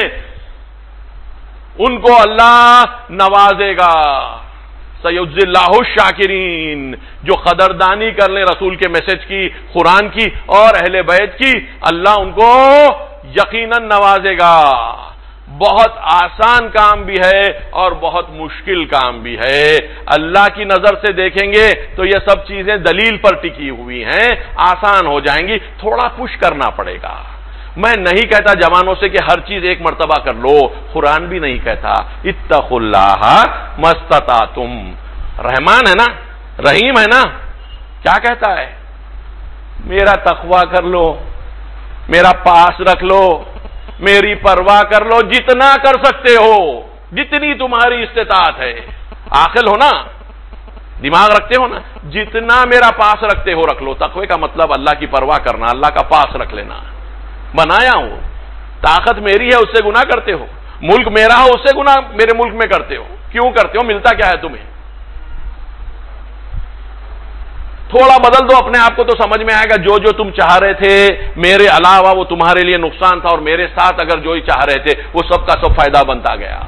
ان کو اللہ نوازے گا. سیجزی اللہ الشاکرین، جو قدردانی کر لیں رسول کے میسج کی، قرآن کی اور اہل بیت کی، اللہ ان کو یقیناً نوازے گا. بہت آسان کام بھی ہے اور بہت مشکل کام بھی ہے. اللہ کی نظر سے دیکھیں گے تو یہ سب چیزیں دلیل پر ٹکی ہوئی ہیں، آسان ہو جائیں گی. تھوڑا پش کرنا پڑے گا. میں نہیں کہتا جوانوں سے کہ ہر چیز ایک مرتبہ کر لو، قرآن بھی نہیں کہتا اتقوا اللہ مستطعتم. رحمان ہے نا، رحیم ہے نا، کیا کہتا ہے؟ میرا تقوی کر لو، میرا پاس رکھ لو، میری پرواہ کر لو جتنا کر سکتے ہو، جتنی تمہاری استطاعت ہے. عاقل ہو نا، دماغ رکھتے ہو نا، جتنا میرا پاس رکھتے ہو رکھ لو. تقوی کا مطلب اللہ کی پرواہ کرنا، اللہ کا پاس رکھ لینا. بنایا ہوں، طاقت میری ہے، اس سے گناہ کرتے ہو. ملک میرا ہو، اس سے گناہ میرے ملک میں کرتے ہو. کیوں کرتے ہو؟ ملتا کیا ہے تمہیں؟ تھوڑا بدل دو اپنے آپ کو تو سمجھ میں آئے گا. جو جو تم چاہ رہے تھے میرے علاوہ وہ تمہارے لیے نقصان تھا، اور میرے ساتھ اگر جو ہی چاہ رہے تھے وہ سب کا سب فائدہ بنتا گیا.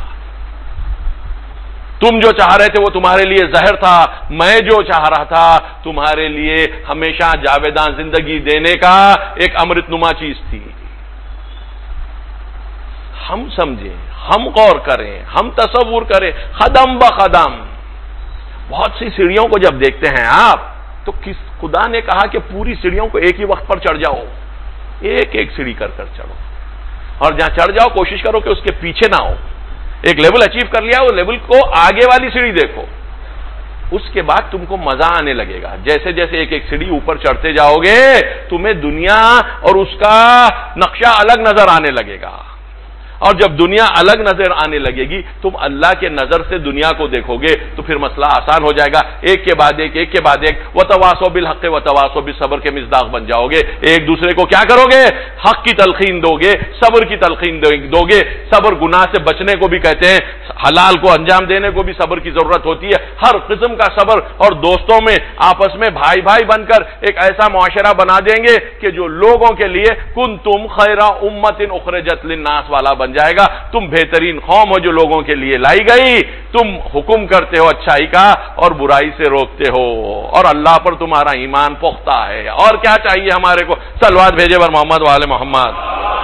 تم جو چاہ رہے تھے وہ تمہارے لیے زہر تھا، میں جو چاہ رہا تھا تمہارے لیے ہمیشہ جاویداں زندگی دینے کا ایک امرت نما چیز تھی. ہم سمجھیں، ہم غور کریں، ہم تصور کریں، قدم بقدم. بہت سی سیڑھیوں کو جب دیکھتے ہیں آپ تو کس خدا نے کہا کہ پوری سیڑھیوں کو ایک ہی وقت پر چڑھ جاؤ، ایک ایک سیڑھی کر کر چڑھو، اور جہاں چڑھ جاؤ کوشش کرو کہ اس کے پیچھے نہ ہو. ایک لیول اچیو کر لیا، وہ لیول کو آگے والی سیڑھی دیکھو، اس کے بعد تم کو مزہ آنے لگے گا. جیسے جیسے ایک ایک سیڑھی اوپر چڑھتے جاؤ گے تمہیں دنیا اور اس کا نقشہ الگ نظر آنے لگے گا، اور جب دنیا الگ نظر آنے لگے گی تم اللہ کے نظر سے دنیا کو دیکھو گے تو پھر مسئلہ آسان ہو جائے گا. ایک کے بعد ایک، ایک کے بعد ایک، وتواصوا بالحق وتواصوا بالصبر کے مصداق بن جاؤ گے. ایک دوسرے کو کیا کرو گے؟ حق کی تلقین دو گے، صبر کی تلقین دو گے. صبر گناہ سے بچنے کو بھی کہتے ہیں، حلال کو انجام دینے کو بھی صبر کی ضرورت ہوتی ہے. ہر قسم کا صبر، اور دوستوں میں آپس میں بھائی بھائی بن کر ایک ایسا معاشرہ بنا دیں گے کہ جو لوگوں کے لیے کنتم خیر امت اخرجت للناس والا بن جائے گا. تم بہترین قوم ہو جو لوگوں کے لیے لائی گئی. تم حکم کرتے ہو اچھائی کا اور برائی سے روکتے ہو، اور اللہ پر تمہارا ایمان پختہ ہے. اور کیا چاہیے ہمارے کو؟ صلوات بھیجے بر محمد وآل محمد.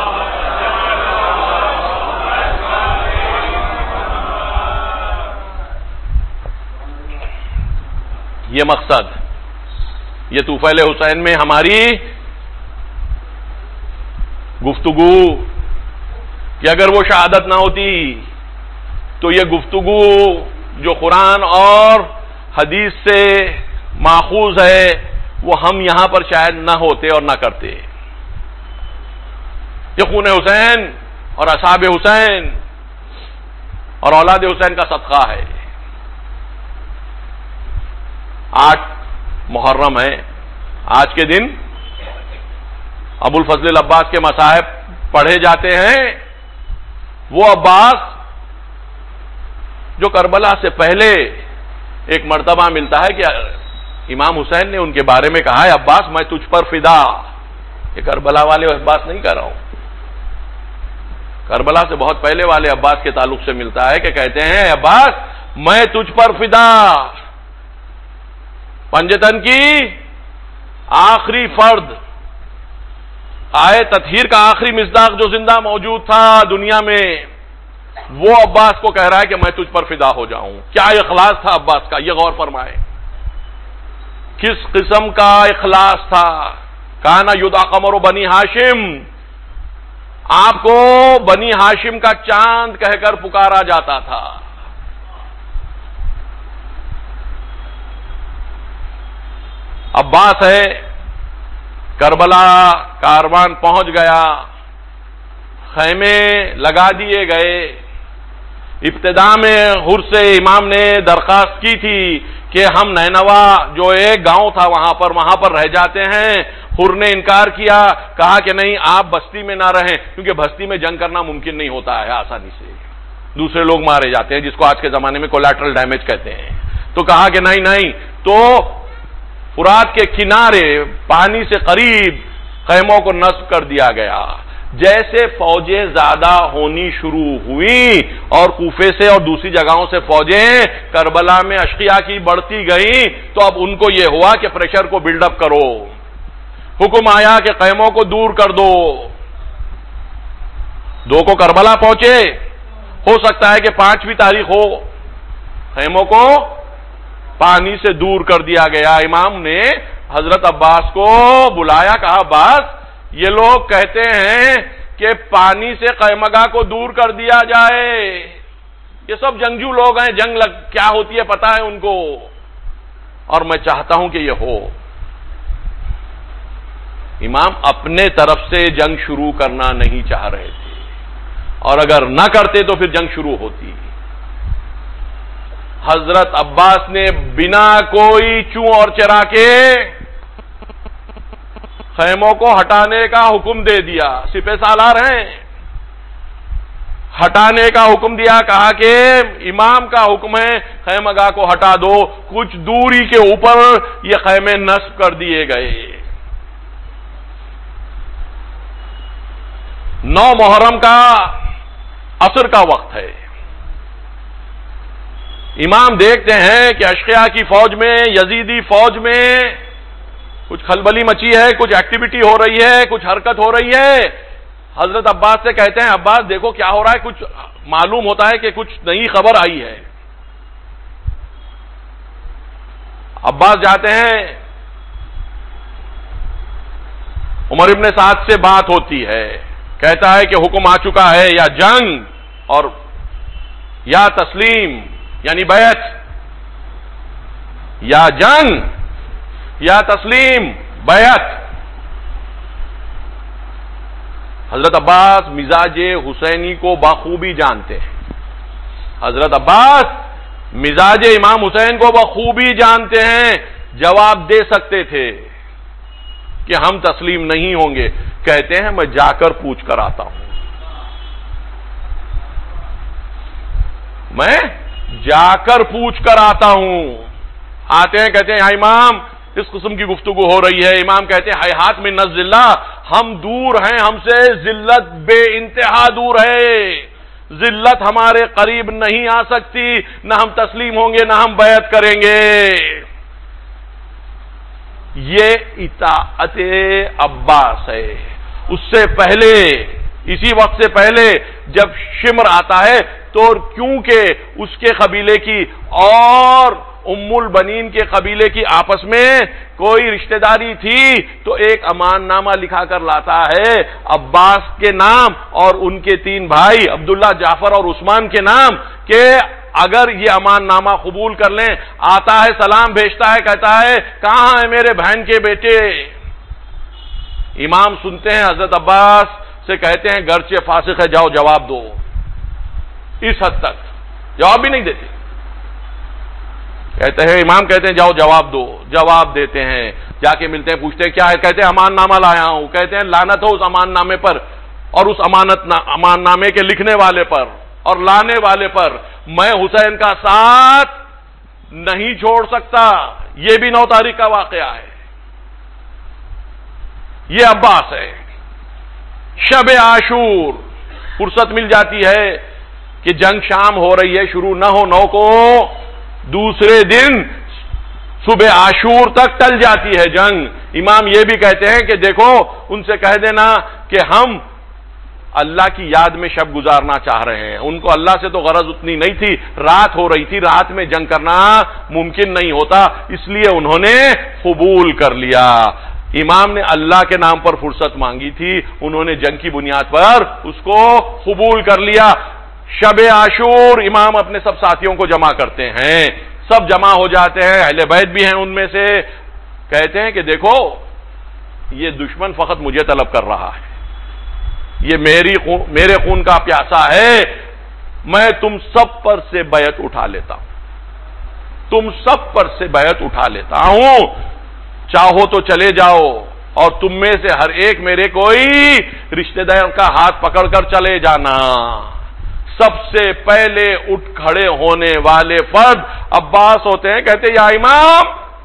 یہ مقصد، یہ طفیل حسین میں ہماری گفتگو کہ اگر وہ شہادت نہ ہوتی تو یہ گفتگو جو قرآن اور حدیث سے ماخوذ ہے وہ ہم یہاں پر شاید نہ ہوتے اور نہ کرتے. یہ خون حسین اور اصحاب حسین اور اولاد حسین کا صدقہ ہے. آٹھ محرم ہے، آج کے دن ابو الفضل العباس کے مصاحب پڑھے جاتے ہیں. وہ عباس جو کربلا سے پہلے ایک مرتبہ ملتا ہے کہ امام حسین نے ان کے بارے میں کہا ہے عباس میں تجھ پر فدا. یہ کربلا والے عباس نہیں کہہ رہا ہوں، کربلا سے بہت پہلے والے عباس کے تعلق سے ملتا ہے کہ کہتے ہیں عباس میں تجھ پر فدا. پنجتن کی آخری فرد، آئے تطہیر کا آخری مصداق جو زندہ موجود تھا دنیا میں، وہ عباس کو کہہ رہا ہے کہ میں تجھ پر فدا ہو جاؤں. کیا اخلاص تھا عباس کا، یہ غور فرمائے. کس قسم کا اخلاص تھا. کانا یدعی قمر بنی ہاشم، آپ کو بنی ہاشم کا چاند کہہ کر پکارا جاتا تھا. عباس ہے، کربلا کاروان پہنچ گیا، خیمے لگا دیے گئے. ابتدا میں حر سے امام نے درخواست کی تھی کہ ہم نینوا جو ایک گاؤں تھا وہاں پر وہاں پر رہ جاتے ہیں. حر نے انکار کیا، کہا کہ نہیں آپ بستی میں نہ رہیں کیونکہ بستی میں جنگ کرنا ممکن نہیں ہوتا ہے آسانی سے، دوسرے لوگ مارے جاتے ہیں جس کو آج کے زمانے میں کولیٹرل ڈیمیج کہتے ہیں. تو کہا کہ نہیں نہیں، تو فرات کے کنارے پانی سے قریب خیموں کو نصب کر دیا گیا. جیسے فوجیں زیادہ ہونی شروع ہوئی اور کوفے سے اور دوسری جگہوں سے فوجیں کربلا میں اشقیاء کی بڑھتی گئیں تو اب ان کو یہ ہوا کہ پریشر کو بلڈ اپ کرو. حکم آیا کہ خیموں کو دور کر دو. دو کو کربلا پہنچے، ہو سکتا ہے کہ پانچویں تاریخ ہو. خیموں کو پانی سے دور کر دیا گیا. امام نے حضرت عباس کو بلایا، کہا عباس یہ لوگ کہتے ہیں کہ پانی سے خیمگاہ کو دور کر دیا جائے. یہ سب جنگجو لوگ ہیں، جنگ لگ کیا ہوتی ہے پتہ ہے ان کو، اور میں چاہتا ہوں کہ یہ ہو. امام اپنے طرف سے جنگ شروع کرنا نہیں چاہ رہے تھے، اور اگر نہ کرتے تو پھر جنگ شروع ہوتی. حضرت عباس نے بنا کوئی چوں اور چرا کے خیموں کو ہٹانے کا حکم دے دیا. سپہ سالار ہیں، ہٹانے کا حکم دیا. کہا کہ امام کا حکم ہے خیمگاہ کو ہٹا دو. کچھ دوری کے اوپر یہ خیمے نصب کر دیے گئے. نو محرم کا عصر کا وقت ہے. امام دیکھتے ہیں کہ اشقیاء کی فوج میں، یزیدی فوج میں کچھ کھلبلی مچی ہے، کچھ ایکٹیویٹی ہو رہی ہے، کچھ حرکت ہو رہی ہے. حضرت عباس سے کہتے ہیں عباس دیکھو کیا ہو رہا ہے، کچھ معلوم ہوتا ہے کہ کچھ نئی خبر آئی ہے۔ عباس جاتے ہیں، عمر ابن سعد سے بات ہوتی ہے، کہتا ہے کہ حکم آ چکا ہے یا جنگ اور یا تسلیم یعنی بیعت، یا جنگ یا تسلیم بیعت۔ حضرت عباس مزاج حسینی کو بخوبی جانتے ہیں، حضرت عباس مزاج امام حسین کو بخوبی جانتے ہیں، جواب دے سکتے تھے کہ ہم تسلیم نہیں ہوں گے، کہتے ہیں میں جا کر پوچھ کر آتا ہوں، میں جا کر پوچھ کر آتا ہوں۔ آتے ہیں، کہتے ہیں یا امام اس قسم کی گفتگو ہو رہی ہے، امام کہتے ہیں ہیہات من الذلہ، ہم دور ہیں، ہم سے ذلت بے انتہا دور ہے، ذلت ہمارے قریب نہیں آ سکتی، نہ ہم تسلیم ہوں گے نہ ہم بیعت کریں گے۔ یہ اطاعت عباس ہے۔ اس سے پہلے، اسی وقت سے پہلے جب شمر آتا ہے تو کیونکہ اس کے قبیلے کی اور ام البنین کے قبیلے کی آپس میں کوئی رشتہ داری تھی تو ایک امان نامہ لکھا کر لاتا ہے عباس کے نام اور ان کے تین بھائی عبداللہ، جعفر اور عثمان کے نام کہ اگر یہ امان نامہ قبول کر لیں، آتا ہے سلام بھیجتا ہے، کہتا ہے کہاں ہے میرے بہن کے بیٹے؟ امام سنتے ہیں، حضرت عباس سے کہتے ہیں گرچہ فاسق ہے جاؤ جواب دو۔ اس حد تک جواب بھی نہیں دیتے، کہتے ہیں امام کہتے ہیں جاؤ جواب دو، جواب دیتے ہیں، جا کے ملتے ہیں، پوچھتے ہیں کیا ہے، کہتے ہیں امان نامہ لایا ہوں، کہتے ہیں لعنت ہو اس امان نامے پر اور اس امانت امان نامے کے لکھنے والے پر اور لانے والے پر، میں حسین کا ساتھ نہیں چھوڑ سکتا۔ یہ بھی نو تاریخ کا واقعہ ہے، یہ عباس ہے۔ شب عاشور فرصت مل جاتی ہے کہ جنگ شام ہو رہی ہے، شروع نہ ہو نو کو، دوسرے دن صبح عاشور تک ٹل جاتی ہے جنگ۔ امام یہ بھی کہتے ہیں کہ دیکھو ان سے کہہ دینا کہ ہم اللہ کی یاد میں شب گزارنا چاہ رہے ہیں۔ ان کو اللہ سے تو غرض اتنی نہیں تھی، رات ہو رہی تھی، رات میں جنگ کرنا ممکن نہیں ہوتا، اس لیے انہوں نے قبول کر لیا۔ امام نے اللہ کے نام پر فرصت مانگی تھی، انہوں نے جنگ کی بنیاد پر اس کو قبول کر لیا۔ شب عاشور امام اپنے سب ساتھیوں کو جمع کرتے ہیں، سب جمع ہو جاتے ہیں، اہل بیت بھی ہیں ان میں سے، کہتے ہیں کہ دیکھو یہ دشمن فقط مجھے طلب کر رہا ہے، یہ میری خون میرے خون کا پیاسا ہے، میں تم سب پر سے بیعت اٹھا لیتا ہوں، تم سب پر سے بیعت اٹھا لیتا ہوں، چاہو تو چلے جاؤ اور تم میں سے ہر ایک میرے کوئی رشتہ دار کا ہاتھ پکڑ کر چلے جانا۔ سب سے پہلے اٹھ کھڑے ہونے والے فرد عباس ہوتے ہیں، کہتے یا امام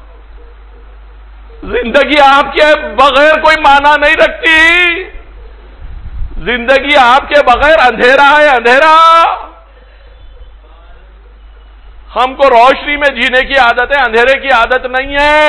زندگی آپ کے بغیر کوئی معنی نہیں رکھتی، زندگی آپ کے بغیر اندھیرا ہے، اندھیرا۔ ہم کو روشنی میں جینے کی عادت ہے، اندھیرے کی عادت نہیں ہے۔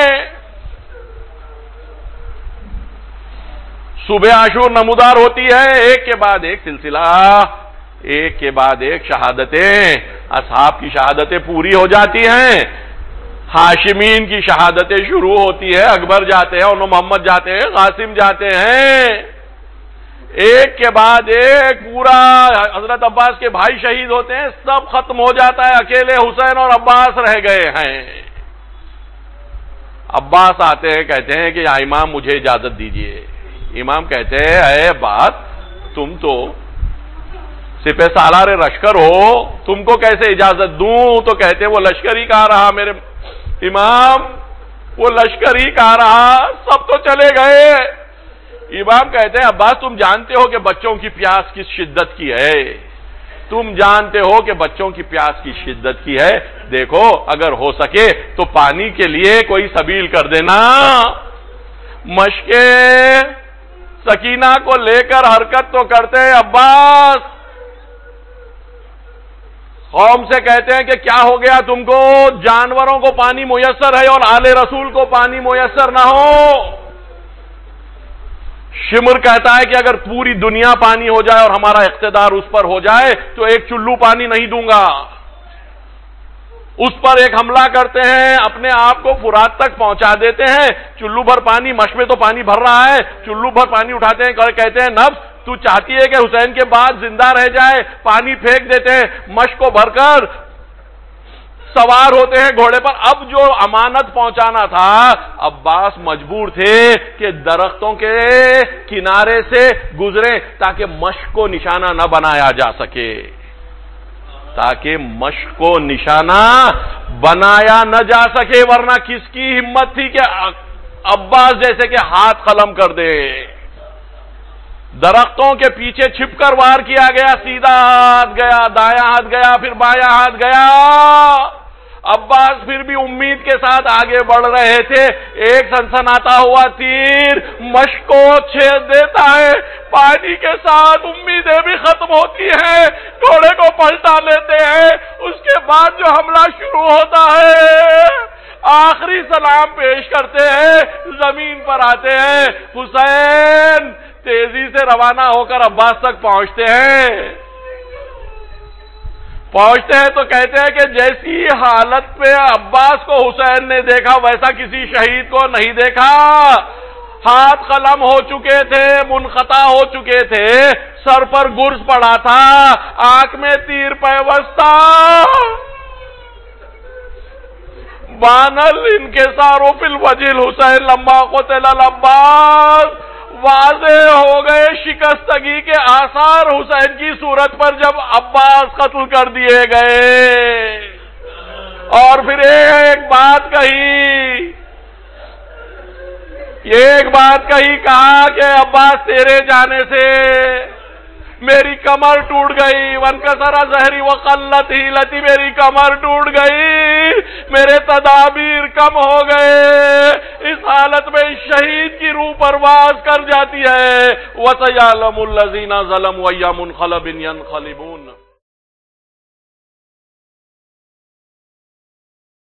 صبح عاشور نمودار ہوتی ہے، ایک کے بعد ایک سلسلہ، ایک کے بعد ایک شہادتیں، اصحاب کی شہادتیں پوری ہو جاتی ہیں، ہاشمین کی شہادتیں شروع ہوتی ہے، اکبر جاتے ہیں، انہوں محمد جاتے ہیں، قاسم جاتے ہیں، ایک کے بعد ایک پورا حضرت عباس کے بھائی شہید ہوتے ہیں، سب ختم ہو جاتا ہے، اکیلے حسین اور عباس رہ گئے ہیں۔ عباس آتے ہیں، کہتے ہیں کہ یا امام مجھے اجازت دیجیے۔ امام کہتے ہیں اے بات تم تو سپہ سالار لشکر ہو، تم کو کیسے اجازت دوں؟ تو کہتے ہیں وہ لشکر ہی کہا رہا میرے امام، وہ لشکر ہی کہا رہا، سب تو چلے گئے۔ امام کہتے ہیں عباس تم جانتے ہو کہ بچوں کی پیاس کس شدت کی ہے، تم جانتے ہو کہ بچوں کی پیاس کی شدت کی ہے، دیکھو اگر ہو سکے تو پانی کے لیے کوئی سبیل کر دینا۔ مشکے سکینہ کو لے کر حرکت تو کرتے ہیں عباس، قوم سے کہتے ہیں کہ کیا ہو گیا تم کو، جانوروں کو پانی میسر ہے اور آل رسول کو پانی میسر نہ ہو۔ شمر کہتا ہے کہ اگر پوری دنیا پانی ہو جائے اور ہمارا اقتدار اس پر ہو جائے تو ایک چلو پانی نہیں دوں گا. اس پر ایک حملہ کرتے ہیں، اپنے آپ کو فرات تک پہنچا دیتے ہیں. چلو بھر پانی، مش میں تو پانی بھر رہا ہے، چلو بھر پانی اٹھاتے ہیں، کہتے ہیں نفس تو چاہتی ہے کہ حسین کے بعد زندہ رہ جائے، پانی پھینک دیتے ہیں، مش کو بھر کر سوار ہوتے ہیں گھوڑے پر. اب جو امانت پہنچانا تھا، عباس مجبور تھے کہ درختوں کے کنارے سے گزریں تاکہ مشق کو نشانہ نہ بنایا جا سکے، تاکہ مشق کو نشانہ بنایا نہ جا سکے. ورنہ کس کی ہمت تھی کہ عباس جیسے کہ ہاتھ قلم کر دے. درختوں کے پیچھے چھپ کر وار کیا گیا، سیدھا ہاتھ گیا، دایاں ہاتھ گیا، پھر بایاں ہاتھ گیا. عباس پھر بھی امید کے ساتھ آگے بڑھ رہے تھے. ایک سنسناتا ہوا تیر مشق کو چھید دیتا ہے، پانی کے ساتھ امیدیں بھی ختم ہوتی ہیں، گھوڑے کو پلٹا لیتے ہیں. اس کے بعد جو حملہ شروع ہوتا ہے، آخری سلام پیش کرتے ہیں، زمین پر آتے ہیں. حسین تیزی سے روانہ ہو کر عباس تک پہنچتے ہیں. پہنچتے ہیں تو کہتے ہیں کہ جیسی حالت پہ عباس کو حسین نے دیکھا ویسا کسی شہید کو نہیں دیکھا. ہاتھ قلم ہو چکے تھے، منقطع ہو چکے تھے، سر پر گرز پڑا تھا، آنکھ میں تیر پیوستہ. بانل انکسار فی الوجہ الحسین لما قتل العباس، واضح ہو گئے شکستگی کے آثار حسین کی صورت پر جب عباس قتل کر دیے گئے. اور پھر ایک بات کہی، ایک بات کہی، کہا کہ عباس تیرے جانے سے میری کمر ٹوٹ گئی. وانکسر ظہری وقلت ہیلتی، میری کمر ٹوٹ گئی، میرے تدابیر کم ہو گئے. اس حالت میں شہید کی روح پرواز کر جاتی ہے. وَسَيَعْلَمُ الَّذِينَ ظَلَمُوا أَيَّ مُنقَلَبٍ يَنقَلِبُونَ.